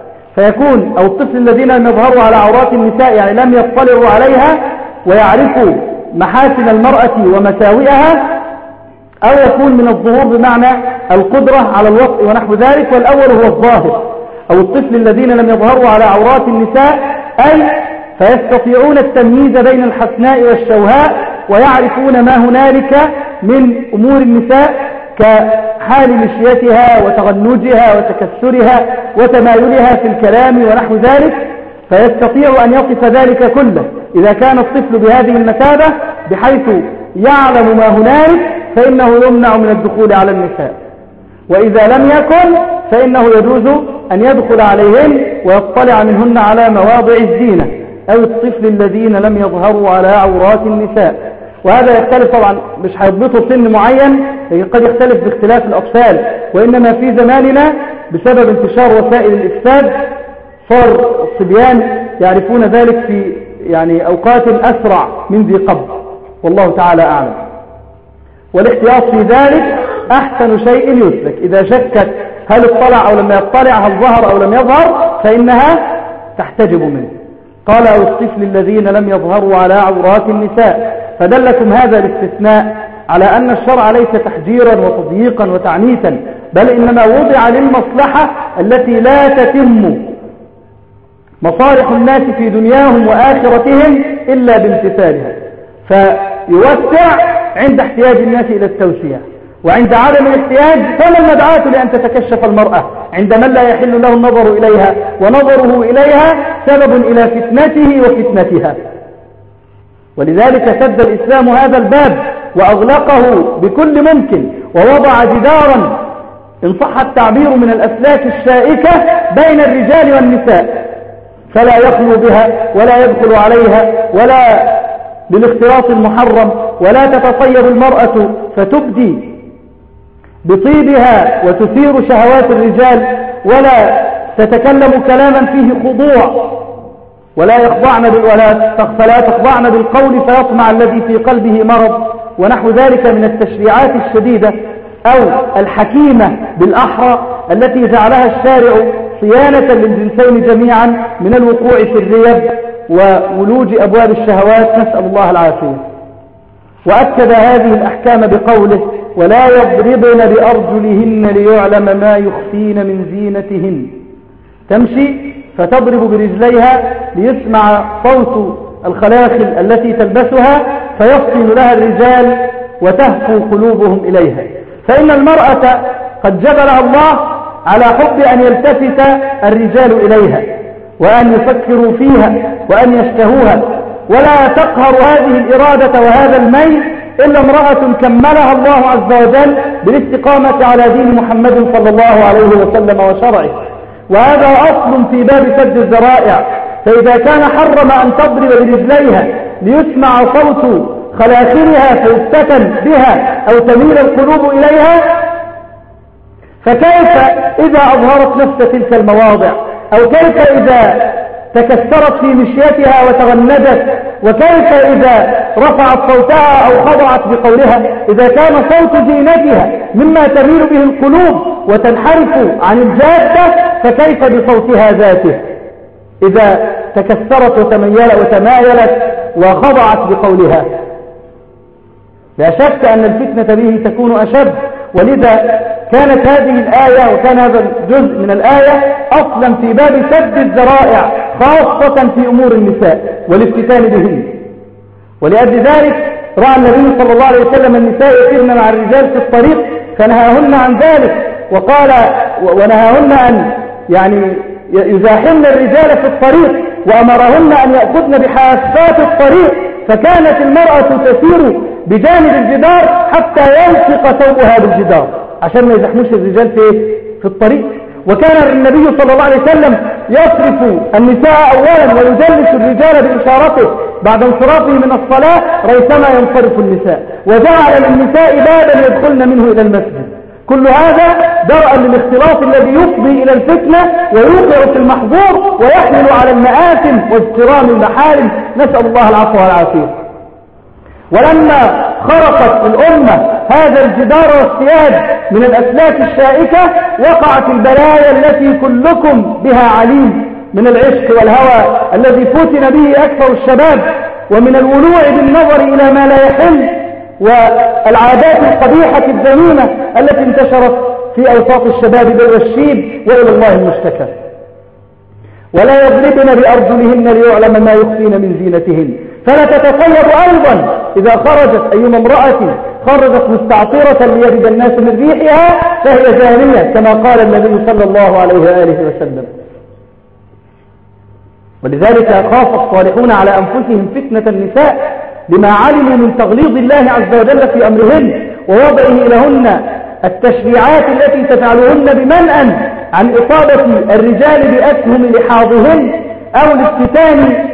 فيكون أو الطفل الذين لم يظهروا على عورات النساء يعني لم يطلعوا عليها ويعرفوا محاسن المرأة ومساوئها، أو يكون من الظهور بمعنى القدرة على الوطء ونحو ذلك، والأول هو الظاهر. أو الطفل الذين لم يظهروا على عورات النساء أي فيستطيعون التمييز بين الحسناء والشوهاء ويعرفون ما هنالك من أمور النساء كحال مشيتها وتغنجها وتكسرها وتمايلها في الكلام ونحو ذلك، فيستطيع أن يصف ذلك كله إذا كان الطفل بهذه المثابة بحيث يعلم ما هنالك فإنه يمنع من الدخول على النساء. وإذا لم يكن فإنه يجوز أن يدخل عليهن ويطلع منهن على مواضع الزينة. أو الطفل الذين لم يظهروا على عورات النساء، وهذا يختلف طبعا، مش هيضبطوا سن معين، قد يختلف باختلاف الأطفال، وإنما في زماننا بسبب انتشار وسائل الإفساد صار الصبيان يعرفون ذلك في يعني أوقات أسرع من ذي قبل، والله تعالى أعلم. والاحتياط في ذلك أحسن شيء يسلك. إذا شكت هل اطلع أو لم يطلع، هل ظهر أو لم يظهر، فإنها تحتجب منه. قال: أو الطفل الذين لم يظهروا على عورات النساء. فدلكم هذا الاستثناء على أن الشرع ليس تحجيرا وتضييقا وتعنيتا، بل إنما وضع للمصلحة التي لا تتم مصالح الناس في دنياهم وآخرتهم إلا بامتثالها، فيوسع عند احتياج الناس إلى التوسيع، وعند عدم الاحتياج فلا المدعاة لأن تتكشف المرأة عند من لا يحل له النظر إليها، ونظره إليها سبب إلى فتنته وفتنتها. ولذلك سد الإسلام هذا الباب وأغلقه بكل ممكن، ووضع جدارا إن صح التعبير من الأسلاك الشائكة بين الرجال والنساء، فلا يخلو بها ولا يدخل عليها ولا بالاختلاط المحرم، ولا تتطيب المرأة فتبدي بطيبها وتثير شهوات الرجال، ولا تتكلم كلاما فيه خضوع، ولا تخضعن بالقول فيطمع الذي في قلبه مرض ونحو ذلك من التشريعات الشديدة أو الحكيمة بالأحرى التي جعلها الشارع صيانة للجنسين جميعا من الوقوع في الريب وولوج أبواب الشهوات، نسأل الله العافية. وأكد هذه الأحكام بقوله: ولا يضربن بأرجلهن ليعلم ما يخفين من زينتهن. تمشي فتضرب برجليها ليسمع صوت الخلاخل التي تلبسها فيفطن لها الرجال وتهفو قلوبهم إليها. فإن المرأة قد جبلها الله على حب أن يلتفت الرجال إليها وأن يفكروا فيها وأن يشتهوها، ولا تقهر هذه الإرادة وهذا الميل إلا امرأة كملها الله عز وجل بالاستقامة على دين محمد صلى الله عليه وسلم وشرعه. وهذا أصل في باب سد الذرائع. فإذا كان حرم أن تضرب برجليها ليسمع صوت خلاخلها فيفتتن بها أو تميل القلوب إليها، فكيف إذا أظهرت نفس تلك المواضع؟ أو كيف إذا تكسرت في مشيتها وتغندت؟ وكيف إذا رفعت صوتها أو خضعت بقولها؟ إذا كان صوت زينتها مما تميل به القلوب وتنحرف عن الجادة، فكيف بصوتها ذاته إذا تكسرت وتمايلت وخضعت بقولها؟ لا شك أن الفتنة به تكون أشد. ولذا كانت هذه الآية وكان هذا الجزء من الآية أصلا في باب سد الذرائع، خاصة في أمور النساء والافتتان بهن. ولأجل ذلك رأى النبي صلى الله عليه وسلم النساء يسيرن مع الرجال في الطريق فنهاهن عن ذلك، وقال ونهاهن أن يزاحمن الرجال في الطريق، وأمرهن أن يأخذن بحافات الطريق. فكانت المرأة تسير بجانب الجدار حتى يلصق ثوبها بالجدار عشان ما يزحموش الرجال في الطريق. وكان النبي صلى الله عليه وسلم يصرف النساء أولا ويجلس الرجال بإشارته بعد انصرافه من الصلاة ريثما ينصرف النساء، وجعل للنساء بابا يدخلن منه إلى المسجد. كل هذا درءا للاختلاط الذي يفضي إلى الفتنة ويوقع في المحظور ويحمل على المآثم واجترام المحارم، نسأل الله العفو والعافية. ولما خرقت الأمة هذا الجدار والسياج من الأسلاك الشائكة وقعت البلايا التي كلكم بها عليم من العشق والهوى الذي فتن به أكثر الشباب، ومن الولوع بالنظر إلى ما لا يحل، والعادات القبيحة الذميمة التي انتشرت في أوساط الشباب بالرشيد، وإلى الله المشتكى. ولا يضربن بأرجلهن ليعلم ما يخفين من زينتهن. فلا تتطيب أيضا إذا خرجت أيما امرأة خرجت مستعطرة ليجد الناس من ريحها فهي زانية كما قال النبي صلى الله عليه وآله وسلم. ولذلك خاف الصالحون على أنفسهم فتنة النساء لما علموا من تغليظ الله عز وجل في أمرهن ووضعه لهن التشريعات التي تجعلهن بمنأ عن إصابة الرجال بأسهم لحاظهن أو الافتتان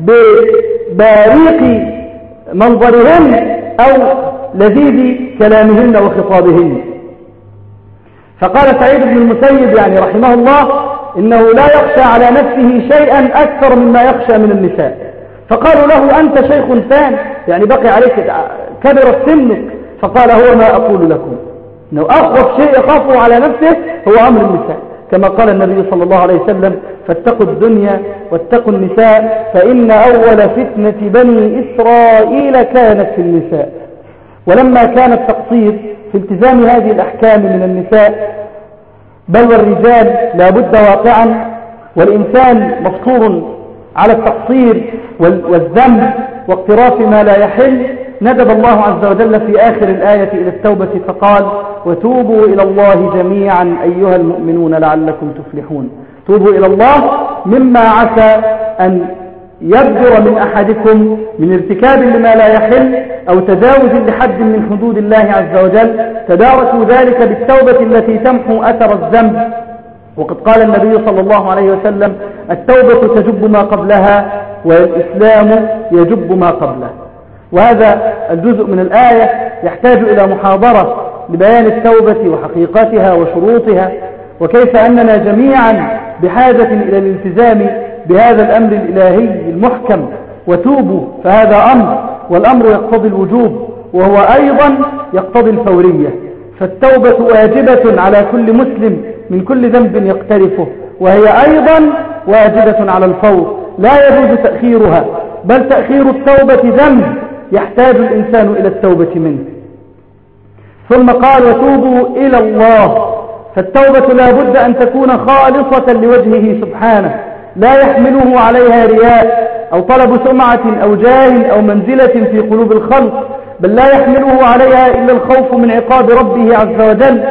بباريق منظرهن أو لذيذ كلامهن وخطابهن. فقال سعيد بن المسيب رحمه الله إنه لا يخشى على نفسه شيئا أكثر مما يخشى من النساء. فقالوا له أنت شيخ ثان بقي عليك كبر سنك. فقال هو ما أقول لكم إنه أخوف شيء يخافه على نفسه هو أمر النساء، كما قال النبي صلى الله عليه وسلم فاتقوا الدنيا واتقوا النساء فإن أول فتنة بني إسرائيل كانت في النساء. ولما كان التقصير في التزام هذه الأحكام من النساء بل والرجال لا بد واقعا، والإنسان مفطور على التقصير والذنب واقتراف ما لا يحل، ندب الله عز وجل في آخر الآية إلى التوبة فقال وتوبوا إلى الله جميعا أيها المؤمنون لعلكم تفلحون. توبوا إلى الله مما عسى أن يبدر من أحدكم من ارتكاب لما لا يحل أو تجاوز لحد من حدود الله عز وجل. تداركوا ذلك بالتوبة التي تمحو أثر الذنب. وقد قال النبي صلى الله عليه وسلم التوبة تجب ما قبلها والإسلام يجب ما قبله. وهذا الجزء من الآية يحتاج إلى محاضرة لبيان التوبة وحقيقتها وشروطها، وكيف أننا جميعا بحاجة إلى الالتزام بهذا الأمر الإلهي المحكم. وتوبوا فهذا أمر، والأمر يقتضي الوجوب وهو أيضا يقتضي الفورية. فالتوبة واجبة على كل مسلم من كل ذنب يقترفه، وهي أيضا واجبة على الفور لا يجوز تأخيرها، بل تأخير التوبة ذنب يحتاج الإنسان إلى التوبة منه. ثم قال وتوبوا إلى الله فالتوبة لا بد أن تكون خالصة لوجهه سبحانه، لا يحمله عليها رياء أو طلب سمعة أو جاه أو منزلة في قلوب الخلق، بل لا يحمله عليها إلا الخوف من عقاب ربه عز وجل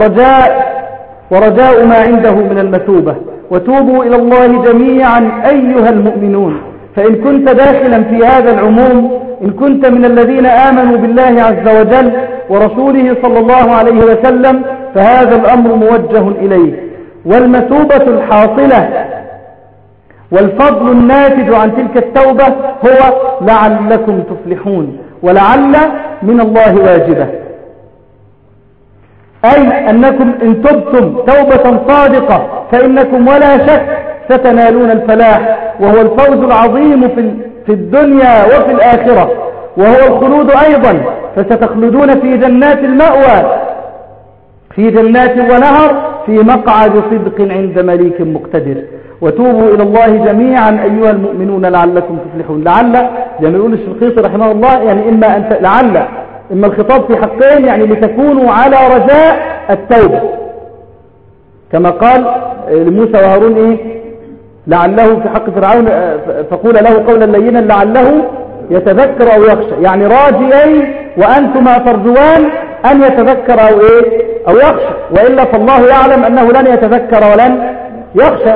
ورجاء ما عنده من المثوبة. وتوبوا إلى الله جميعا أيها المؤمنون. فإن كنت داخلا في هذا العموم، إن كنت من الذين آمنوا بالله عز وجل ورسوله صلى الله عليه وسلم، فهذا الأمر موجه إليه. والمثوبة الحاصلة والفضل الناتج عن تلك التوبة هو لعلكم تفلحون، ولعل من الله واجبة، أي أنكم إن تبتم توبة صادقة فإنكم ولا شك ستنالون الفلاح، وهو الفوز العظيم في الدنيا وفي الآخرة، وهو الخلود أيضا، فستخلدون في جنات المأوى، في جنات ونهر، في مقعد صدق عند مليك مقتدر. وتوبوا إلى الله جميعا أيها المؤمنون لعلكم تفلحون. لعل زي ما يقول الشنقيطي رحمه الله، يعني إما الخطاب في حقين، يعني لتكونوا على رجاء التوبة، كما قال لموسى وهارون إيه؟ لعله في حق فرعون فقول له قولا لينا لعله يتذكر أو يخشى، يعني راجيين وأنتما ترجوان أن يتذكر أو يخشى، وإلا فالله يعلم أنه لن يتذكر ولن يخشى.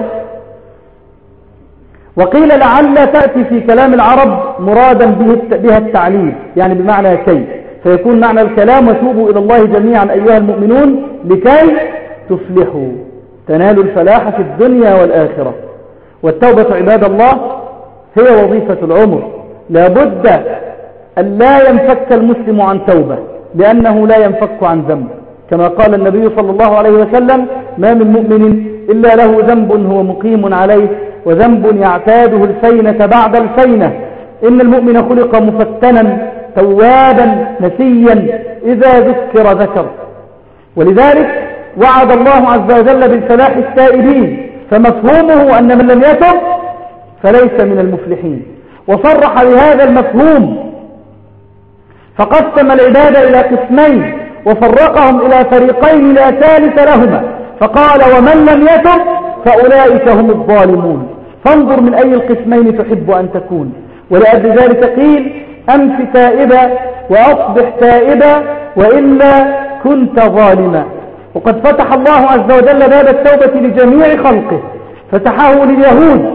وقيل لعل تأتي في كلام العرب مرادا بها التعليل، يعني بمعنى كي، فيكون معنى الكلام وتوبوا إلى الله جميعا أيها المؤمنون لكي تفلحوا، تنالوا الفلاح في الدنيا والآخرة. والتوبة عباد الله هي وظيفة العمر، لا بد أن لا ينفك المسلم عن توبة، لأنه لا ينفك عن ذنب، كما قال النبي صلى الله عليه وسلم: ما من مؤمن إلا له ذنب هو مقيم عليه، وذنب يعتاده الفينة بعد الفينة. إن المؤمن خلق مفتنا توابا نسيا إذا ذكر. ولذلك وعد الله عز وجل بالفلاح التائبين، فمفهومه أن من لم يتب فليس من المفلحين، وصرح بهذا المفهوم، فقسم العباد إلى قسمين وفرقهم إلى فريقين لا ثالث لهما، فقال: ومن لم يتب فأولئك هم الظالمون. فانظر من أي القسمين تحب أن تكون. ولأجل ذلك قيل: أمس تائبا وأصبح تائبا وإلا كنت ظالما. وقد فتح الله عز وجل باب التوبة لجميع خلقه، فتحه لليهود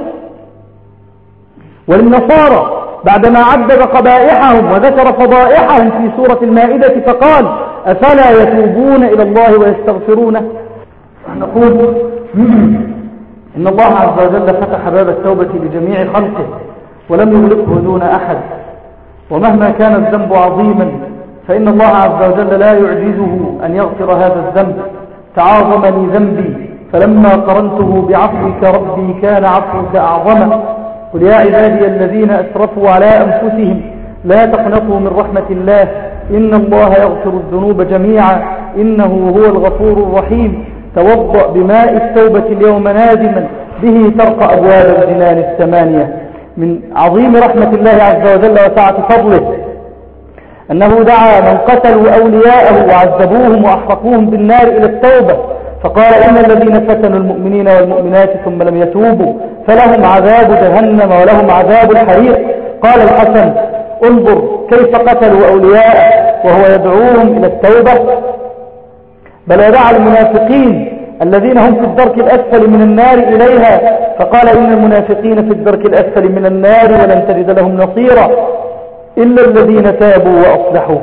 وللنصارى بعدما عدد قبائحهم وذكر فضائحهم في سورة المائدة، فقال: أفلا يتوبون إلى الله ويستغفرونه. نقول إن الله عز وجل فتح باب التوبة لجميع خلقه ولم يغلقه دون أحد، ومهما كان الذنب عظيما فإن الله عز وجل لا يعجزه أن يغفر هذا الذنب. تعاظمني ذنبي فلما قرنته بعفوك ربي كان عفوك أعظم. قل يا عبادي الذين أسرفوا على أنفسهم لا تقنطوا من رحمة الله إن الله يغفر الذنوب جميعا إنه هو الغفور الرحيم. توضأ بماء التوبة اليوم نادما به ترقى أبواب الجنان الثمانية. من عظيم رحمة الله عز وجل وسعة فضله أنه دعا من قتلوا أولياءه وعذبوهم وأحرقوهم بالنار إلى التوبة، فقال: إن الذين فتنوا المؤمنين والمؤمنات ثم لم يتوبوا فلهم عذاب جهنم ولهم عذاب الحريق. قال الحسن: انظر كيف قتلوا أولياءه وهو يدعوهم إلى التوبة. بل ودعا المنافقين الذين هم في الدرك الأسفل من النار إليها، فقال: إن المنافقين في الدرك الأسفل من النار ولن تجد لهم نصيرا إلا الذين تابوا وأصلحوا.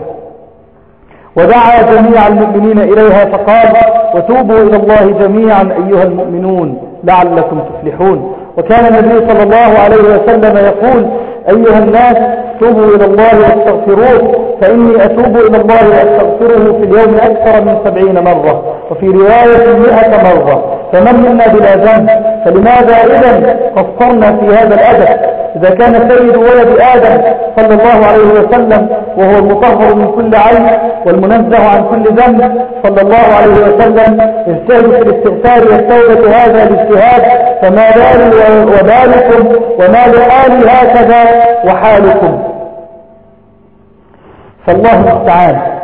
ودعا جميع المؤمنين إليها فقال: وتوبوا إلى الله جميعا أيها المؤمنون لعلكم تفلحون. وكان النبي صلى الله عليه وسلم يقول: أيها الناس توبوا إلى الله واستغفروه فإني أتوب إلى الله واستغفره في اليوم أكثر من 70 مرة، وفي رواية 100 مرة. فمن منا بلا ذنب، فلماذا إذن قصرنا في هذا الأدب؟ إذا كان سيد ولد آدم صلى الله عليه وسلم وهو المطهر من كل عين والمنزه عن كل ذنب صلى الله عليه وسلم اجتهد في الاستغفار والتوبة هذا الاجتهاد، فما بالي وبالكم وما لحالي هكذا وحالكم. فالله المستعان.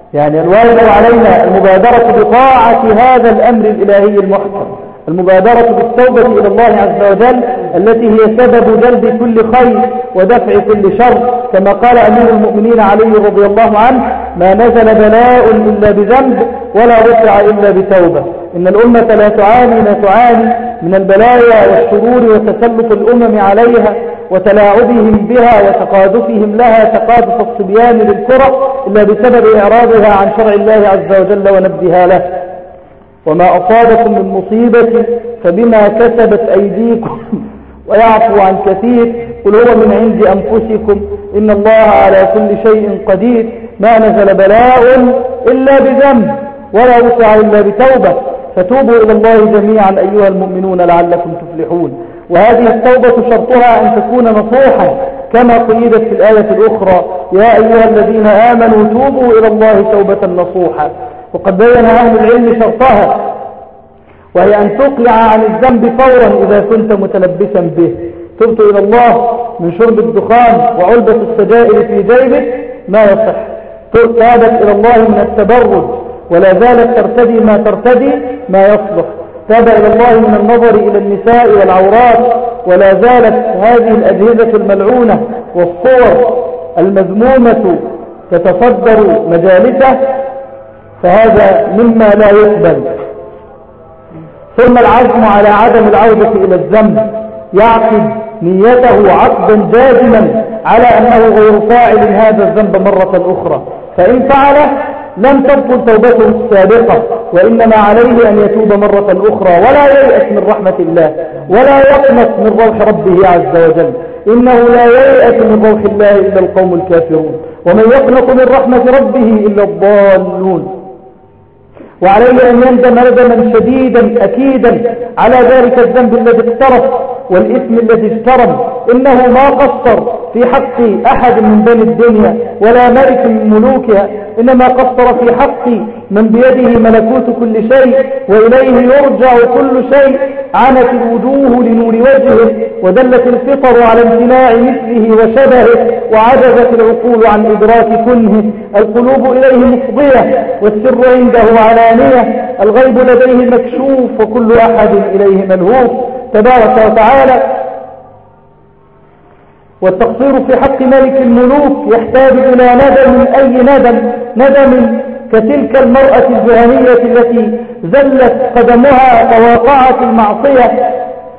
يعني الواجب علينا المبادرة بطاعة هذا الأمر الإلهي المحكم، المبادرة بالتوبة إلى الله عز وجل التي هي سبب جلب كل خير ودفع كل شر، كما قال أمير المؤمنين علي رضي الله عنه: ما نزل بلاء إلا بذنب ولا رفع إلا بتوبة. إن الأمة لا تعاني من البلايا والشرور وتسلط الأمم عليها وتلاعبهم بها وتقاذفهم لها تقاذف الصبيان للكرة إلا بسبب إعراضها عن شرع الله عز وجل ونبذها له. وما أصابكم من مصيبة فبما كسبت أيديكم ويعفو عن كثير، قل هو من عند أنفسكم إن الله على كل شيء قدير. ما نزل بلاء إلا بذنب ولا رفع إلا بتوبة، فتوبوا إلى الله جميعا أيها المؤمنون لعلكم تفلحون. وهذه التوبة شرطها أن تكون نصوحا كما قيدت في الآية الأخرى: يا أيها الذين آمنوا توبوا إلى الله توبة نصوحا. وقد بين أهل العلم شرطها، وهي أن تقلع عن الذنب فورا إذا كنت متلبسا به. تبت إلى الله من شرب الدخان وعلبة السجائر في جيبك ما يصح. تابت إلى الله من التبرج ولا زالت ترتدي ما ترتدي ما يصلح. تاب إلى الله من النظر إلى النساء والعورات ولا زالت هذه الأجهزة الملعونة والصور المذمومة تتصدر مجالسه، فهذا مما لا يقبل. ثم العزم على عدم العودة إلى الذنب، يعقد نيته عقدا جازما على أنه غير فاعل هذا الذنب مرة أخرى، فإن فعله لم تبطل توبته السابقة، وإنما عليه أن يتوب مرة أخرى ولا ييأس من رحمة الله ولا يقنط من روح ربه عز وجل. إنه لا ييأس من روح الله إلا القوم الكافرون، ومن يقنط من رحمة ربه إلا الضالون. وعليه أن يندم ندما شديدا أكيدا على ذلك الذنب الذي اقترف والإثم الذي اجترم. إنه ما قصر في حق أحد من بني الدنيا ولا ملك من ملوكها، إنما قصر في حق من بيده ملكوت كل شيء وإليه يرجع كل شيء. عنت الوجوه لنور وجهه ودلت الفطر على امتناع مثله وشبهه، وعجزت العقول عن إدراك كنه. القلوب إليه مفضية والسر عنده علانية، الغيب لديه مكشوف وكل أحد إليه ملهوف تبارك وتعالى. والتقصير في حق ملك الملوك يحتاج إلى ندم، أي ندم كتلك المرأة الجهنية التي زلت قدمها فواقعت المعصية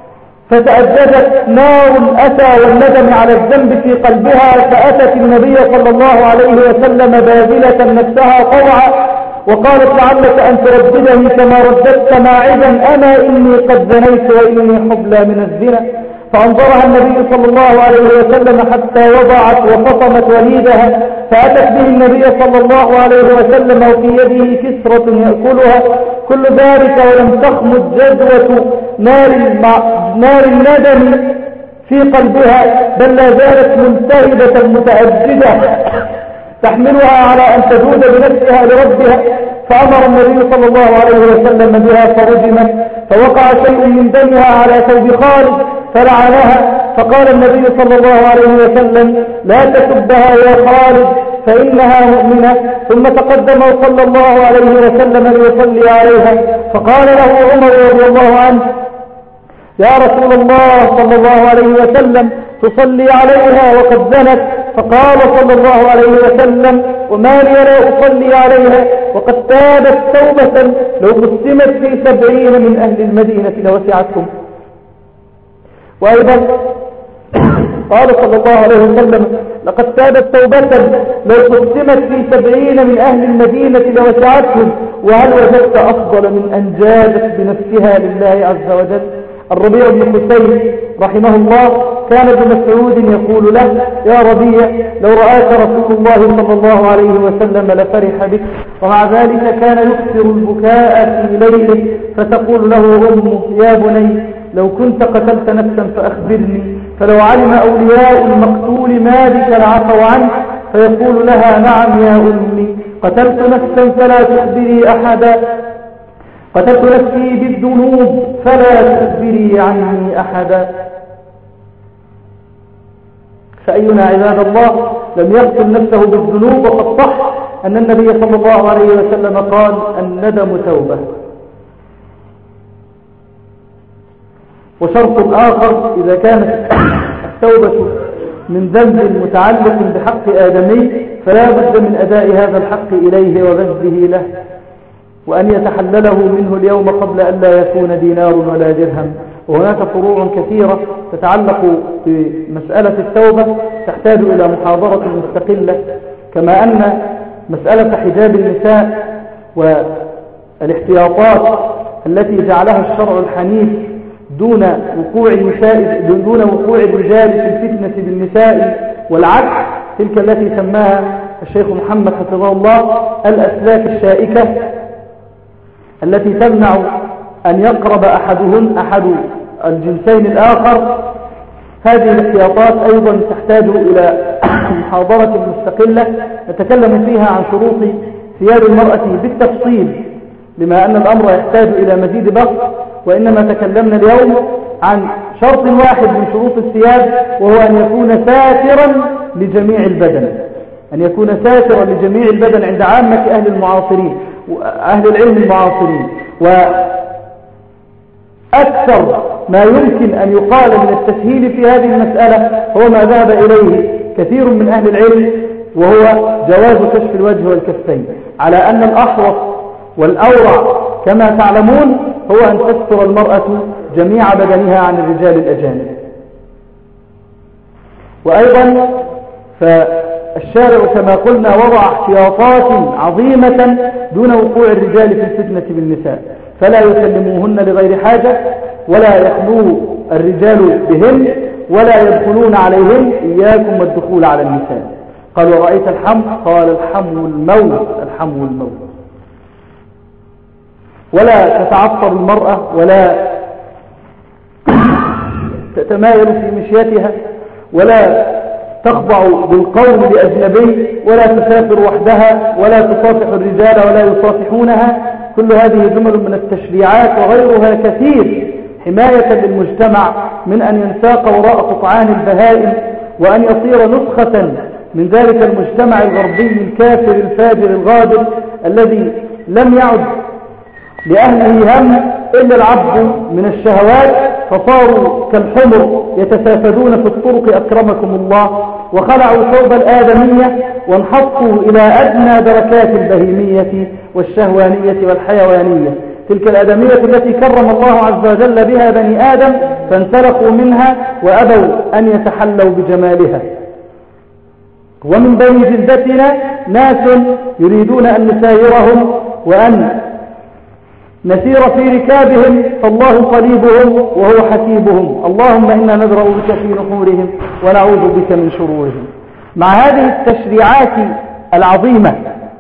فتأججت نار الأسى والندم على الذنب في قلبها، فأتت النبي صلى الله عليه وسلم باذلة نفسها طوعا وقالت: لعلك أن ترددني كما رددت ماعزا، أنا إني قد زنيت وإني حبلى من الزنا. فأنظرها النبي صلى الله عليه وسلم حتى وضعت وفطمت وليدها، فأتت به النبي صلى الله عليه وسلم وفي يده كسرة يأكلها. كل ذلك ولم تخمد جذوة نار الندم في قلبها، بل لا زالت ملتهبة متأججة تحملها على أن تجود بنفسها لربها. فأمر النبي صلى الله عليه وسلم بها فرجمت، فوقع شيء من دمها على ثوب خالد فلعنها. فقال النبي صلى الله عليه وسلم: لا تسبها يا خالد فإنها مؤمنة. ثم تقدم صلى الله عليه وسلم ليصلي عليها، فقال له عمر رضي الله عنه: يا رسول الله صلى الله عليه وسلم تصلي عليها وقد زنت. فقال صلى الله عليه وسلم: وما لي لا أصلي عليها وقد تابت توبة لو قسمت في 70 من أهل المدينة لوسعتهم. وأيضا قال صلى الله عليه وسلم: لقد تابت توبة لو قسمت في 70 من أهل المدينة لوسعتهم. وهل وجدت أفضل من أن جادت بنفسها لله عز وجل؟ الربيع بن حسين رحمه الله كان ابن مسعود يقول له: يا ربيع، لو رآك رسول الله صلى الله عليه وسلم لفرح بك. ومع ذلك كان يكثر البكاء في ليله، فتقول له أمه: يا بني، لو كنت قتلت نفسا فأخبرني. فلو علم أولياء المقتول ما بك لعفوا عنه، فيقول لها: نعم يا أمي، قتلت نفسا فلا تخبري أحدا، قتلت نفسي بالذنوب فلا تخبري عني أحدا. فأينا عباد الله لم يقتل نفسه بالذنوب؟ وقد صح أن النبي صلى الله عليه وسلم قال: الندم توبة. وشرط آخر: إذا كانت التوبة من ذنب متعلق بحق آدمي فلا بد من أداء هذا الحق إليه وبذله له، وأن يتحلله منه اليوم قبل أن لا يكون دينار ولا درهم. وهناك فروع كثيرة تتعلق بمسألة التوبة تحتاج إلى محاضرة مستقلة، كما أن مسألة حجاب النساء والاحتياطات التي جعلها الشرع الحنيف دون وقوع الرجال في الفتنة بالنساء والعكس، تلك التي سماها الشيخ محمد حفظه الله الأسلاك الشائكة التي تمنع أن يقرب أحد الجنسين الآخر. هذه الاحتياطات أيضا تحتاج إلى محاضرة مستقلة نتكلم فيها عن شروط ثياب المرأة بالتفصيل، لما أن الأمر يحتاج إلى مزيد بحث، وإنما تكلمنا اليوم عن شرط واحد من شروط الثياب، وهو أن يكون ساترا لجميع البدن، أن يكون ساترا لجميع البدن عند عامة أهل العلم المعاصرين. وأكثر ما يمكن أن يقال من التسهيل في هذه المسألة هو ما ذهب إليه كثير من أهل العلم، وهو جواز كشف الوجه والكفين، على أن الأحوط والأورع كما تعلمون هو أن تستر المرأة جميع بدنها عن الرجال الأجانب. وأيضا فالشارع كما قلنا وضع احتياطات عظيمة دون وقوع الرجال في الفتنة بالنساء، فلا يسلموهن لغير حاجة، ولا يخلو الرجال بهن، ولا يدخلون عليهن، إياكم والدخول على النساء. قال: ورأيت الحم؟ قال: الحم الموت، الحم الموت. ولا تتعطر المرأة ولا تتمايل في مشيتها، ولا تخضع بالقول لأجنبي، ولا تسافر وحدها، ولا تصافح الرجال ولا يصافحونها. كل هذه جمل من التشريعات وغيرها كثير حماية للمجتمع من أن ينساق وراء قطعان البهائم، وأن يصير نسخة من ذلك المجتمع الغربي الكافر الفاجر الغادر الذي لم يعد لأهله هم إلا العبد من الشهوات، فصاروا كالحمر يتسافدون في الطرق أكرمكم الله، وخلعوا ثوب الآدمية وانحطوا إلى أدنى دركات البهيمية والشهوانية والحيوانية، تلك الآدمية التي كرم الله عز وجل بها بني آدم، فانسلخوا منها وأبوا أن يتحلوا بجمالها. ومن بني جلدتنا ناس يريدون أن نسايرهم وأن نسير في ركابهم، فالله قريبهم وهو حسيبهم. اللهم إنا ندرأ بك في نحورهم ونعوذ بك من شرورهم. مع هذه التشريعات العظيمة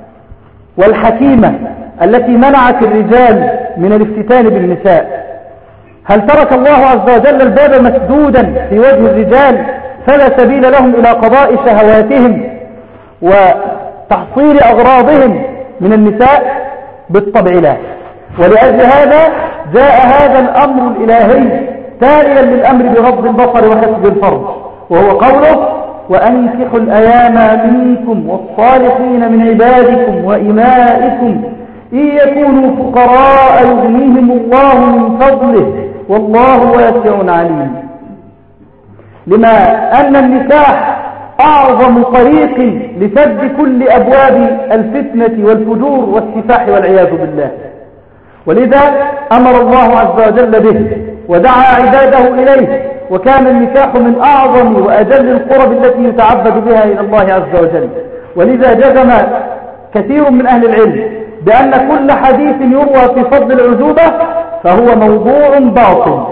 والحكيمة التي منعت الرجال من الافتتان بالنساء، هل ترك الله عز وجل الباب مسدودا في وجه الرجال فلا سبيل لهم إلى قضاء شهواتهم وتحصيل أغراضهم من النساء؟ بالطبع لا. ولأجل هذا جاء هذا الأمر الإلهي تاليا للأمر بغض البصر وحفظ الفرج، وهو قوله: وأنكحوا الأيام منكم والصالحين من عبادكم وإمائكم إن يكونوا فقراء يغنيهم الله من فضله والله واسع عليم. لما أن النكاح أعظم طريق لسد كل أبواب الفتنة والفجور والسفاح والعياذ بالله، ولذا أمر الله عز وجل به ودعا عباده إليه، وكان النكاح من أعظم وأجل القرب التي يتعبد بها إلى الله عز وجل. ولذا جزم كثير من أهل العلم بأن كل حديث يروى في فضل العزوبة فهو موضوع باطل،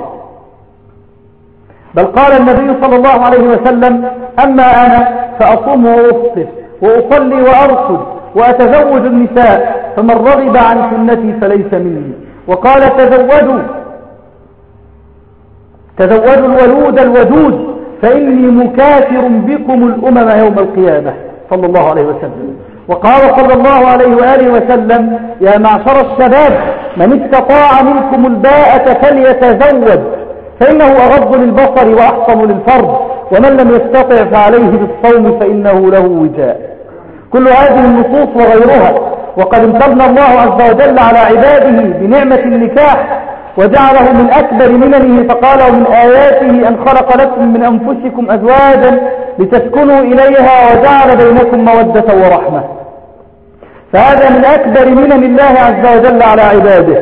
بل قال النبي صلى الله عليه وسلم: أما أنا فأصوم وأفطر وأصلي وأرقد وأتزوج النساء، فمن رغب عن سنتي فليس مني. وقال: تزوجوا الولود الودود فإني مكاثر بكم الأمم يوم القيامة، صلى الله عليه وسلم. وقال صلى الله عليه وآله وسلم: يا معشر الشباب من استطاع منكم الباءة فليتزوج فإنه أغض للبصر وأحصن للفرج، ومن لم يستطع فعليه بالصوم فإنه له وجاء. كل هذه النصوص وغيرها. وقد امتن الله عز وجل على عباده بنعمة النكاح وجعله من أكبر مننه، فقال ومن آياته أن خلق لكم من أنفسكم أزواجا لتسكنوا إليها وجعل بينكم مودة ورحمة. فهذا من أكبر منن الله عز وجل على عباده.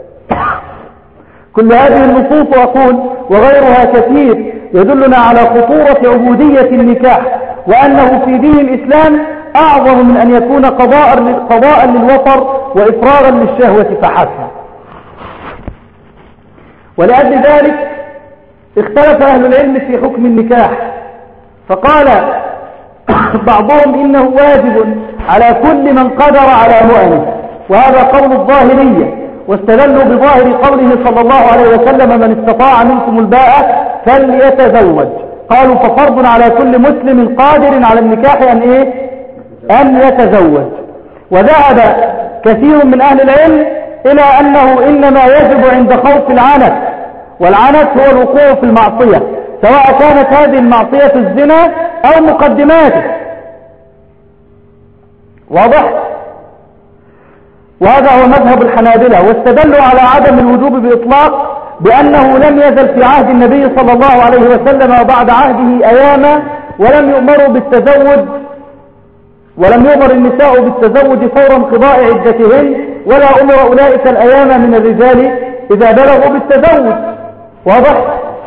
كل هذه النصوص أقول وغيرها كثير يدلنا على خطورة عبودية النكاح، وأنه في دين الإسلام أعظم من أن يكون قضاء للوطر وإفراغا للشهوة فحسب. ولأجل ذلك اختلف أهل العلم في حكم النكاح، فقال بعضهم إنه واجب على كل من قدر على مؤنه، وهذا قول الظاهرية، واستدلوا بظاهر قوله صلى الله عليه وسلم من استطاع منكم الباءة فليتزوج. قالوا ففرض على كل مسلم قادر على النكاح أن يتزوج. وذهب كثير من أهل العلم إلى أنه إنما يجب عند خوف العنت، والعنت هو الوقوع في المعصية، سواء كانت هذه المعصية الزنا أو مقدماته. واضح؟ وهذا هو مذهب الحنابلة، واستدلوا على عدم الوجوب بإطلاق بأنه لم يزل في عهد النبي صلى الله عليه وسلم وبعد عهده أياما ولم يؤمر النساء بالتزوج فور انقضاء عدتهن، ولا أمر أولئك الأيام من الرجال إذا بلغوا بالتزوج. واضح؟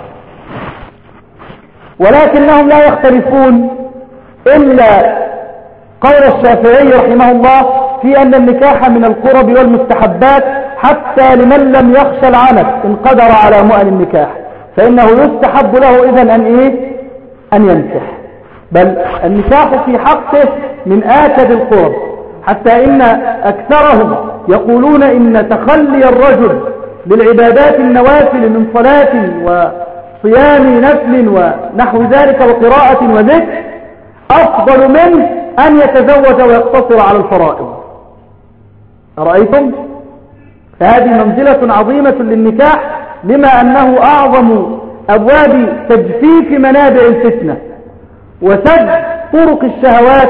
ولكنهم لا يختلفون إلا قول الشافعي رحمه الله في أن النكاح من القرب والمستحبات حتى لمن لم يخشى العنت إن قدر على مؤن النكاح، فإنه يستحب له إذن أن ينكح. بل النكاح في حقه من آكد القرب، حتى إن أكثرهم يقولون إن تخلي الرجل للعبادات النوافل من صلاة وصيام نفل ونحو ذلك وقراءة وذكر أفضل من أن يتزوج ويقتصر على الفرائض. أرأيتم؟ فهذه منزلة عظيمة للنكاح، لما أنه أعظم أبواب تجفيف منابع الفتنة وسد طرق الشهوات،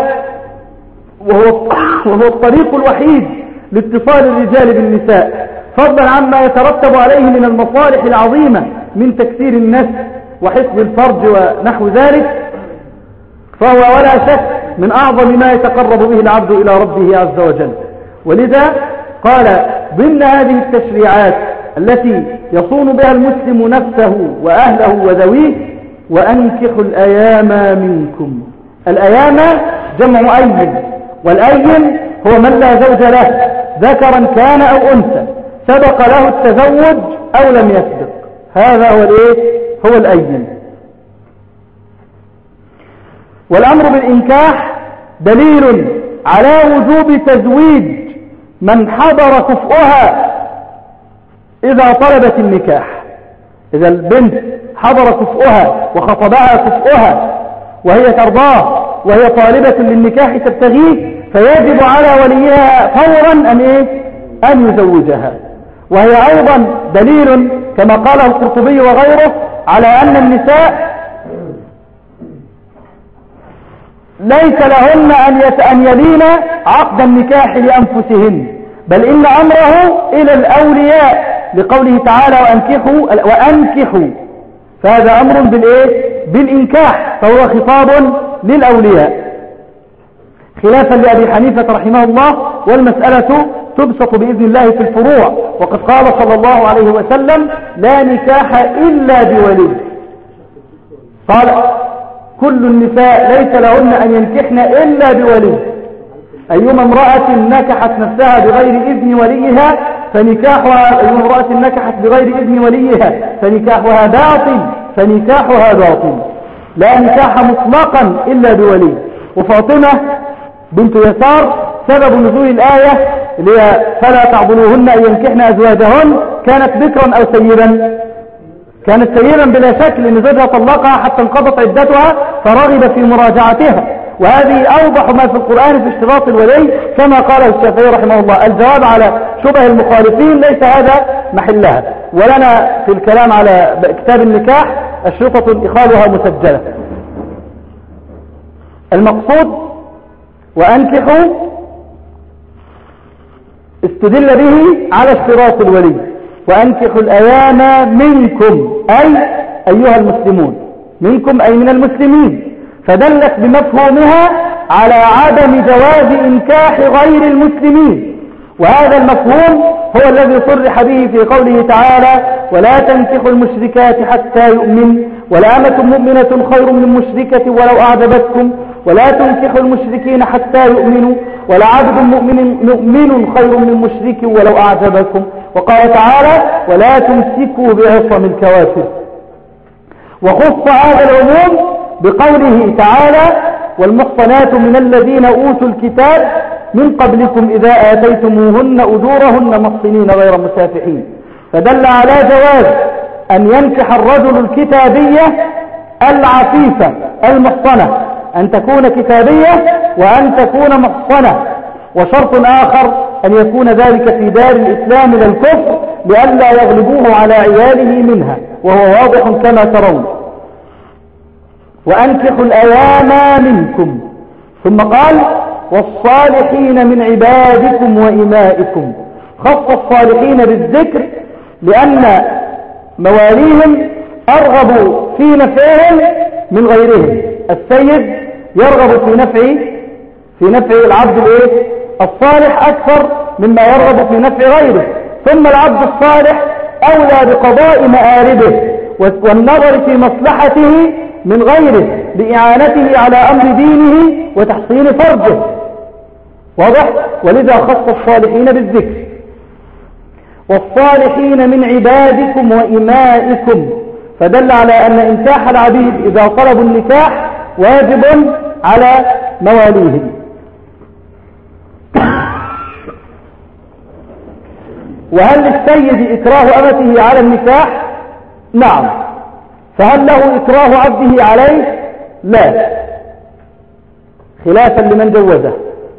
وهو الطريق الوحيد لاتصال الرجال بالنساء، فضلا عما يترتب عليه من المصالح العظيمة من تكثير النسل وحفظ الفرج ونحو ذلك، فهو ولا شك من أعظم ما يتقرب به العبد إلى ربه عز وجل. ولذا قال ضمن هذه التشريعات التي يصون بها المسلم نفسه وأهله وذويه وأنكحوا الأيام منكم. الأيام جمع أيم، والأيم هو من لا زوج له ذكرا كان أو أنثى سبق له التزوج أو لم يسبق، هذا هو الأيم. والأمر بالإنكاح دليل على وجوب تزويج من حضر كفؤها إذا طلبت النكاح. إذا البنت حضر كفؤها وخطبها كفؤها وهي ترضاه وهي طالبة للنكاح تبتغيه، فيجب على وليها فورا أن يزوجها. وهي أيضا دليل كما قاله القرطبي وغيره على أن النساء ليس لهن أن يلين عقد النكاح لأنفسهن، بل إن أمره إلى الأولياء، لقوله تعالى وأنكحوا، فهذا أمر بالإنكاح، فهو خطاب للأولياء، خلافا لأبي حنيفة رحمه الله. والمسألة تبسط بإذن الله في الفروع، وقد قال صلى الله عليه وسلم لا نكاح إلا بولي. قال كل النساء ليس لهن أن ينكحن إلا بولي، أيما امرأة نكحت نفسها بغير إذن وليها فنكاحها باطل، لا نكاح مطلقا إلا بولي. وفاطمة بنت يسار سبب نزول الآية اللي هي فلا تعضلوهن أن ينكحن أزواجهن كانت بكرا أو سيبا، كانت سيبا بلا شك، لأن زوجها طلقها حتى انقضت عدتها فرغب في مراجعتها. وهذه أوضح ما في القرآن في اشتراط الولي، كما قال الشافعي رحمه الله. الجواب على شبه المخالفين ليس هذا محلها، ولنا في الكلام على كتاب النكاح أشرطة إخالها مسجلة. المقصود وأنكحوا استدل به على اشتراط الولي، وأنكحوا الأيام منكم أي أيها المسلمون، منكم أي من المسلمين، فدلت بمفهومها على عدم جواز إنكاح غير المسلمين. وهذا المفهوم هو الذي صرح به في قوله تعالى: ولا تنكحوا المشركات حتى يؤمن، ولأمة مؤمنة خير من مشركة ولو أعجبتكم، ولا تنكحوا المشركين حتى يؤمنوا، ولعبد مؤمن خير من مشرك ولو أعجبكم. وقال تعالى: ولا تمسكوا بعصم الكوافر. وخص هذا العموم بقوله تعالى: والمحصنات من الذين أوتوا الكتاب من قبلكم إذا آتيتموهن أجورهن محصنين غير مسافحين، فدل على جواز أن ينكح الرجل الكتابية العفيفة المحصنة، أن تكون كتابية وأن تكون محصنة. وشرط آخر أن يكون ذلك في دار الإسلام لا الكفر، لئلا يغلبوه على عياله منها، وهو واضح كما ترون. وأنكحوا الأيام منكم، ثم قال: والصالحين من عبادكم وإمائكم. خص الصالحين بالذكر لأن مواليهم أرغب في نفعهم من غيرهم. السيد يرغب في نفع العبد الصالح أكثر مما يرغب في نفع غيره، ثم العبد الصالح أولى بقضاء مآربه والنظر في مصلحته من غيره بإعانته على أمر دينه وتحصين فرجه. واضح؟ ولذا خص الصالحين بالذكر. والصالحين من عبادكم وإمائكم، فدل على أن إنكاح العبيد إذا طلبوا النكاح واجب على مواليهم. وهل للسيد إكراه أمته على النكاح؟ نعم. فهل له إكراه عبده عليه؟ لا، خلافا لمن جوزه.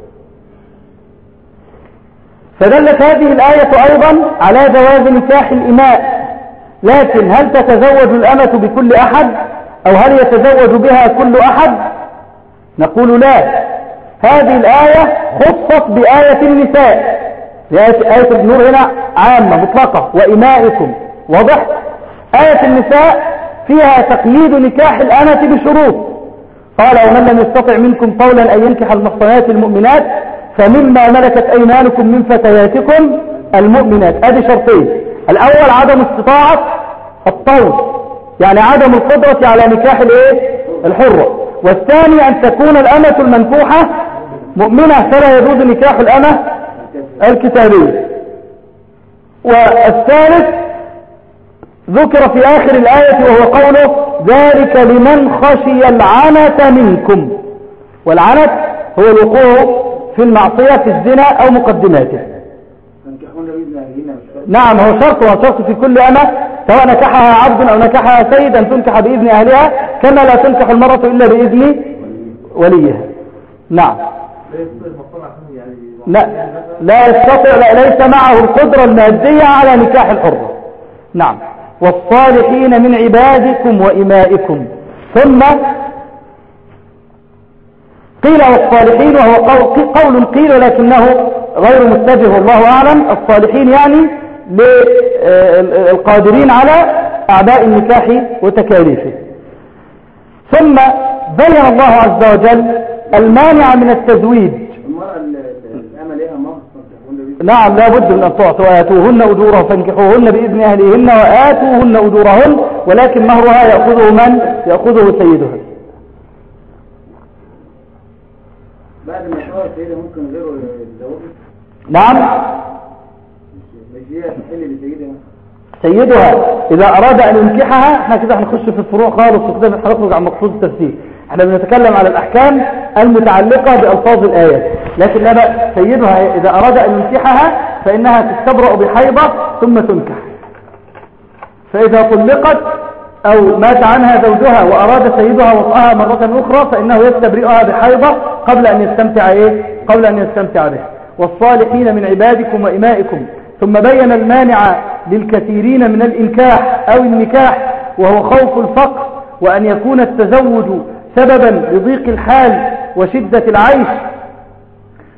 فدلت هذه الآية أيضا على جواز نكاح الإماء، لكن هل تتزوج الأمة بكل أحد أو هل يتزوج بها كل أحد؟ نقول لا. هذه الآية خصت بآية النساء، آية النور هنا عامة مطلقة، وإمائكم. واضح؟ آية النساء فيها تقييد نكاح الأمة بشروط. قال: ومن لم يستطع منكم طولا أن ينكح المحصنات المؤمنات فمما ملكت أيمانكم من فتياتكم المؤمنات. ادي شرطين: الأول عدم استطاعة الطول، يعني عدم القدرة على نكاح الحرة، والثاني أن تكون الأمة المنكوحة مؤمنة فلا يجوز نكاح الأمة الكتابية. والثالث ذكر في آخر الآية وهو قوله: ذلك لمن خشي العنة منكم. والعنة هو الوقوع في المعصية في الزنا أو مقدماته. نعم، هو شرط في كل أمة سواء نكحها عبد أو نكحها سيد أن تنكح بإذن أهلها، كما لا تنكح المرأة إلا بإذن وليها. نعم. لا يستطيع، ليس معه القدرة المادية على نكاح الحرة. نعم. والصالحين من عبادكم وإمائكم. ثم قيل والصالحين، وهو قول قيل ولكنه غير متجه والله أعلم. الصالحين يعني للقادرين على أعباء النكاح وتكاليفه. ثم بين الله عز وجل المانع من التزويج. نعم، لا بد من أن تعطوا وآتوهن أجورهن فانكحوهن بإذن أهلهن وآتوهن أجورهن، ولكن مهرها يأخذه من؟ يأخذه سيدها. بعد ما شوى السيدة ممكن غيره الزواج؟ نعم، سيدها إذا أراد أن ينكحها. احنا كده هنخش في الفروع خالص وكده هنخرج عن مقصود التفسير. احنا بنتكلم على الأحكام المتعلقة بألفاظ الآيات، لكن لا بأس. سيدها إذا أراد أن ينكحها فإنها تستبرأ بحيضة ثم تنكح. فإذا طلقت أو مات عنها زوجها وأراد سيدها وطئها مرة أخرى فإنه يستبرئها بحيضة قبل أن يستمتع بها. والصالحين من عبادكم وإمائكم. ثم بين المانع للكثيرين من الإنكاح أو النكاح وهو خوف الفقر، وأن يكون التزوج سببا لضيق الحال وشدة العيش،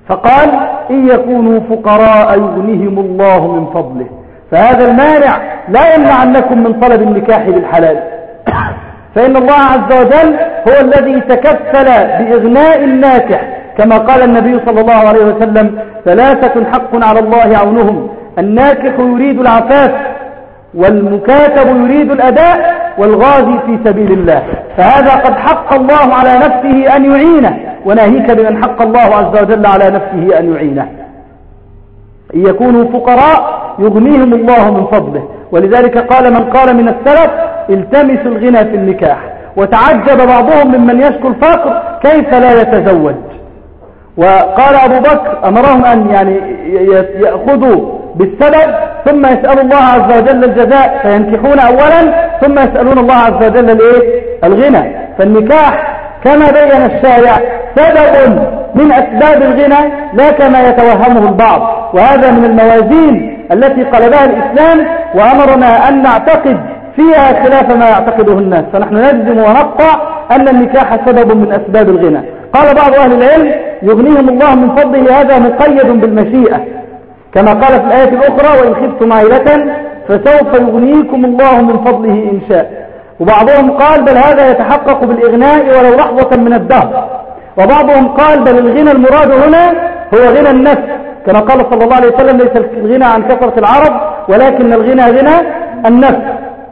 فقال إن يكونوا فقراء يغنيهم الله من فضله. فهذا المانع لا يمنعنكم من طلب النكاح بالحلال، فإن الله عز وجل هو الذي تكفل بإغناء الناكح، كما قال النبي صلى الله عليه وسلم: ثلاثة حق على الله عونهم، الناكح يريد العفاف، والمكاتب يريد الأداء، والغازي في سبيل الله. فهذا قد حق الله على نفسه أن يعينه، وناهيك بمن حق الله عز وجل على نفسه أن يعينه. إن يكونوا فقراء يغنيهم الله من فضله. ولذلك قال من قال من السلف: التمسوا الغنى في النكاح. وتعجب بعضهم ممن يشكو الفقر كيف لا يتزوج. وقال أبو بكر أمرهم أن يأخذوا بالسبب ثم يسألوا الله عز وجل الجزاء، فينكحون أولا ثم يسألون الله عز وجل الغنى. فالنكاح كما بين الشارع سبب من أسباب الغنى لا كما يتوهمه البعض، وهذا من الموازين التي قلبها الإسلام وأمرنا أن نعتقد فيها خلاف ما يعتقده الناس. فنحن نجزم ونقطع أن النكاح سبب من أسباب الغنى. قال بعض أهل العلم: يغنيهم الله من فضله، هذا مقيد بالمشيئة، كما قال في الآية الأخرى: وإن خفتم عائلة فسوف يغنيكم الله من فضله إن شاء. وبعضهم قال: بل هذا يتحقق بالإغناء ولو لحظة من الدهر. وبعضهم قال: بل الغنى المراد هنا هو غنى النفس، كما قال صلى الله عليه وسلم: ليس الغنى عن كثرة العرب ولكن الغنى غنى النفس.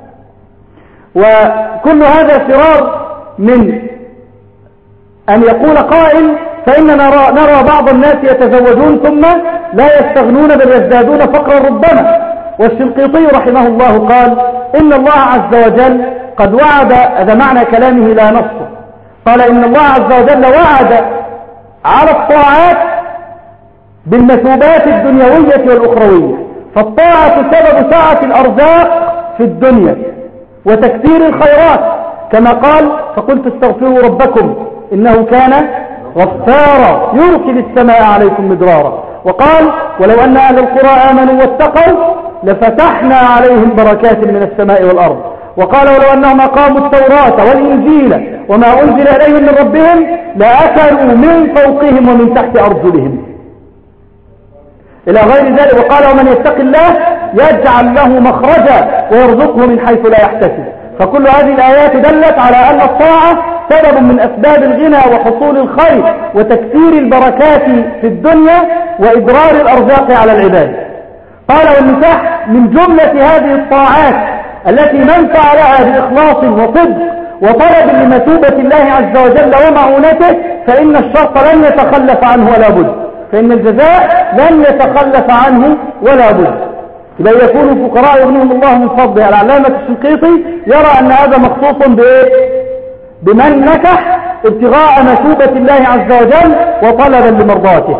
وكل هذا فرار من أن يقول قائل: فإننا نرى بعض الناس يتزوجون ثم لا يستغنون بل يزدادون فقرا ربما. والشنقيطي رحمه الله قال: إن الله عز وجل قد وعد، هذا معنى كلامه لا نصه، قال: إن الله عز وجل وعد على الطاعات بالمثوبات الدنيوية والأخروية. فالطاعة سبب سعة الأرزاق في الدنيا وتكثير الخيرات، كما قال: فقلت استغفروا ربكم إنه كان غفارا يرسل السماء عليكم مدرارا. وقال: ولو أن أهل القرى آمنوا واتقوا لفتحنا عليهم بركات من السماء والأرض. وقال: ولو أنهم أقاموا التوراة والإنجيل وما أنزل إليهم من ربهم لأكلوا من فوقهم ومن تحت أرجلهم إلى غير ذلك. وقال: ومن يتق الله يجعل له مخرجا ويرزقه من حيث لا يحتسب. فكل هذه الآيات دلت على أن الطاعة سبب من أسباب الغنى وحصول الخير وتكثير البركات في الدنيا وإدرار الأرزاق على العباد. قال: والنكاح من جملة هذه الطاعات التي من فعلها بإخلاص وصدق وطلب لمثوبة الله عز وجل ومعونته فإن الشرط لن يتخلف عنه ولا بد، فإن الجزاء لن يتخلف عنه ولا بد. إذا يكونوا فقراء يغنيهم الله من فضله. العلامة الشنقيطي يرى أن هذا مخصوص بمن نكح ابتغاء مثوبة الله عز وجل وطلبا لمرضاته.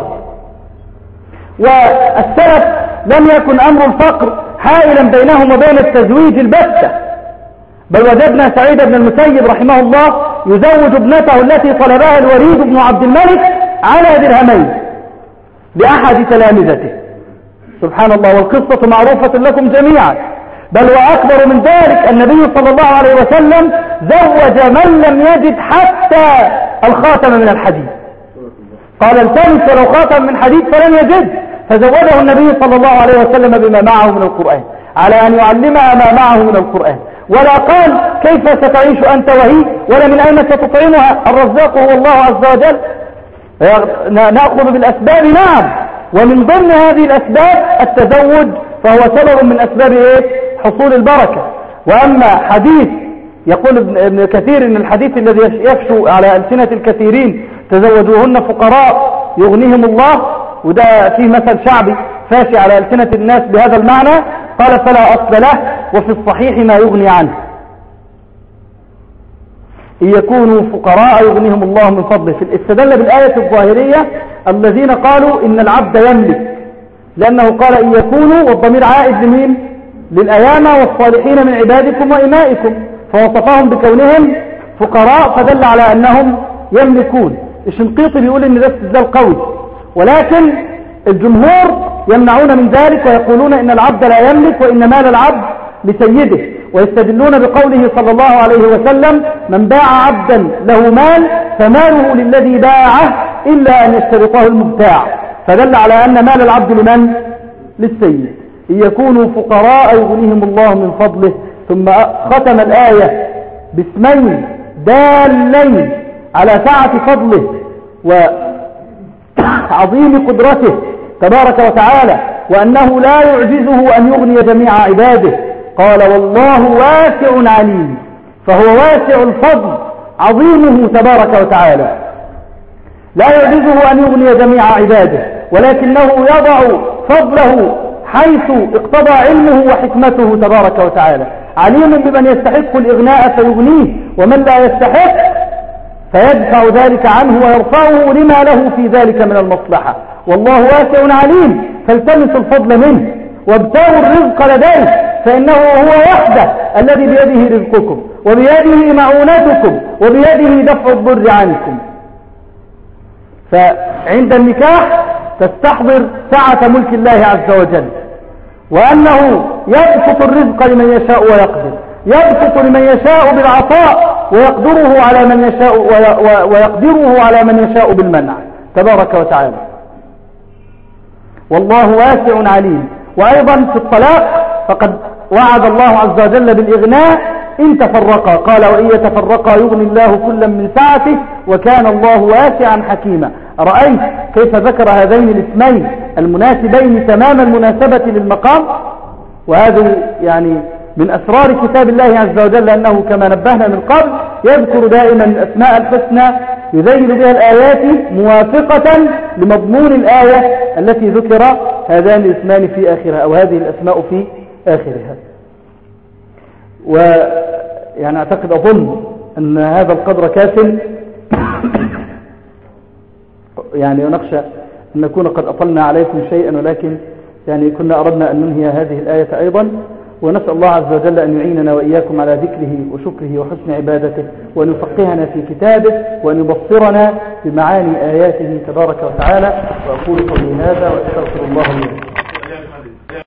والسلف لم يكن أمر الفقر حائلا بينهم وبين التزويج البتة، بل وجدنا سعيد بن المسيب رحمه الله يزوج ابنته التي طلبها الوليد بن عبد الملك على درهمين لأحد تلامذته. سبحان الله، والقصة معروفة لكم جميعا. بل وأكبر من ذلك النبي صلى الله عليه وسلم زوج من لم يجد حتى الخاتم من الحديد، قال: التمس لو خاتم من حديد فلم يجد، فزوجه النبي صلى الله عليه وسلم بما معه من القرآن على أن يعلمها ما معه من القرآن. ولا قال: كيف ستعيش أنت وهي، ولا من أين ستطعمها، الرزاق هو الله عز وجل. نأخذ بالأسباب، نعم، ومن ضمن هذه الأسباب التزوج، فهو سبب من أسباب حصول البركة. وأما حديث يقول ابن كثير إن الحديث الذي يفشو على ألسنة الكثيرين: تزوجوهن فقراء يغنيهم الله، وده فيه مثل شعبي فاشي على ألسنة الناس بهذا المعنى، قال: فلا أصل له، وفي الصحيح ما يغني عنه. إن يكونوا فقراء يغنيهم الله من فضله. استدل بالآية الظاهرية الذين قالوا إن العبد يملك، لأنه قال: إن يكونوا، والضمير عائد لمين؟ للأيامى والصالحين من عبادكم وإمائكم، فوصفهم بكونهم فقراء فدل على أنهم يملكون. الشنقيطي بيقول إن ده استدلال قوي، ولكن الجمهور يمنعون من ذلك ويقولون إن العبد لا يملك، وإن مال العبد لسيده، ويستدلون بقوله صلى الله عليه وسلم: من باع عبدا له مال فماله للذي باعه إلا أن يشترطه المبتاع. فدل على أن مال العبد لمن؟ للسيد. إن يكونوا فقراء يغنيهم الله من فضله. ثم ختم الآية باسمين دالين على سعة فضله وعظيم قدرته تبارك وتعالى، وأنه لا يعجزه أن يغني جميع عباده. قال والله واسع عليم، فهو واسع الفضل عظيمه تبارك وتعالى، لا يعجزه أن يغني جميع عباده، ولكنه يضع فضله حيث اقتضى علمه وحكمته تبارك وتعالى. عليم بمن يستحق الإغناء فيغنيه، ومن لا يستحق فيدفع ذلك عنه ويرفعه لما له في ذلك من المصلحة. والله واسع عليم، فالتمسوا الفضل منه وابتغوا الرزق لديه، فإنه هو وحده الذي بيده رزقكم وبيده معونتكم وبيده دفع الضر عنكم. فعند النكاح تستحضر سعة ملك الله عز وجل، وأنه يبسط الرزق لمن يشاء ويقدر، يبسط لمن يشاء بالعطاء ويقدره على من يشاء بالمنع تبارك وتعالى. والله واسع عليم. وأيضا في الطلاق فقد وعد الله عز وجل بالإغناء إن تفرقا، قال وإن يتفرقا يغني الله كلا من سعته وكان الله واسعا حكيما. رأيت كيف ذكر هذين الاسمين المناسبين تمام المناسبة للمقام؟ وهذا يعني من أسرار كتاب الله عز وجل، أنه كما نبهنا من قبل يذكر دائما الأسماء الحسنى يذيل بها الآيات موافقة لمضمون الآية التي ذكر هذان الاسمان في آخرها، أو هذه الأسماء في آخرها. ويعني أظن أن هذا القدر كاف، يعني ونخشى أن نكون قد أطلنا عليكم شيئا، ولكن يعني كنا أردنا أن ننهي هذه الآية أيضا. ونسأل الله عز وجل أن يعيننا وإياكم على ذكره وشكره وحسن عبادته، وأن يفقهنا في كتابه، وأن يبصرنا بمعاني آياته تبارك وتعالى. وأقول قولي هذا وأستغفر الله لي.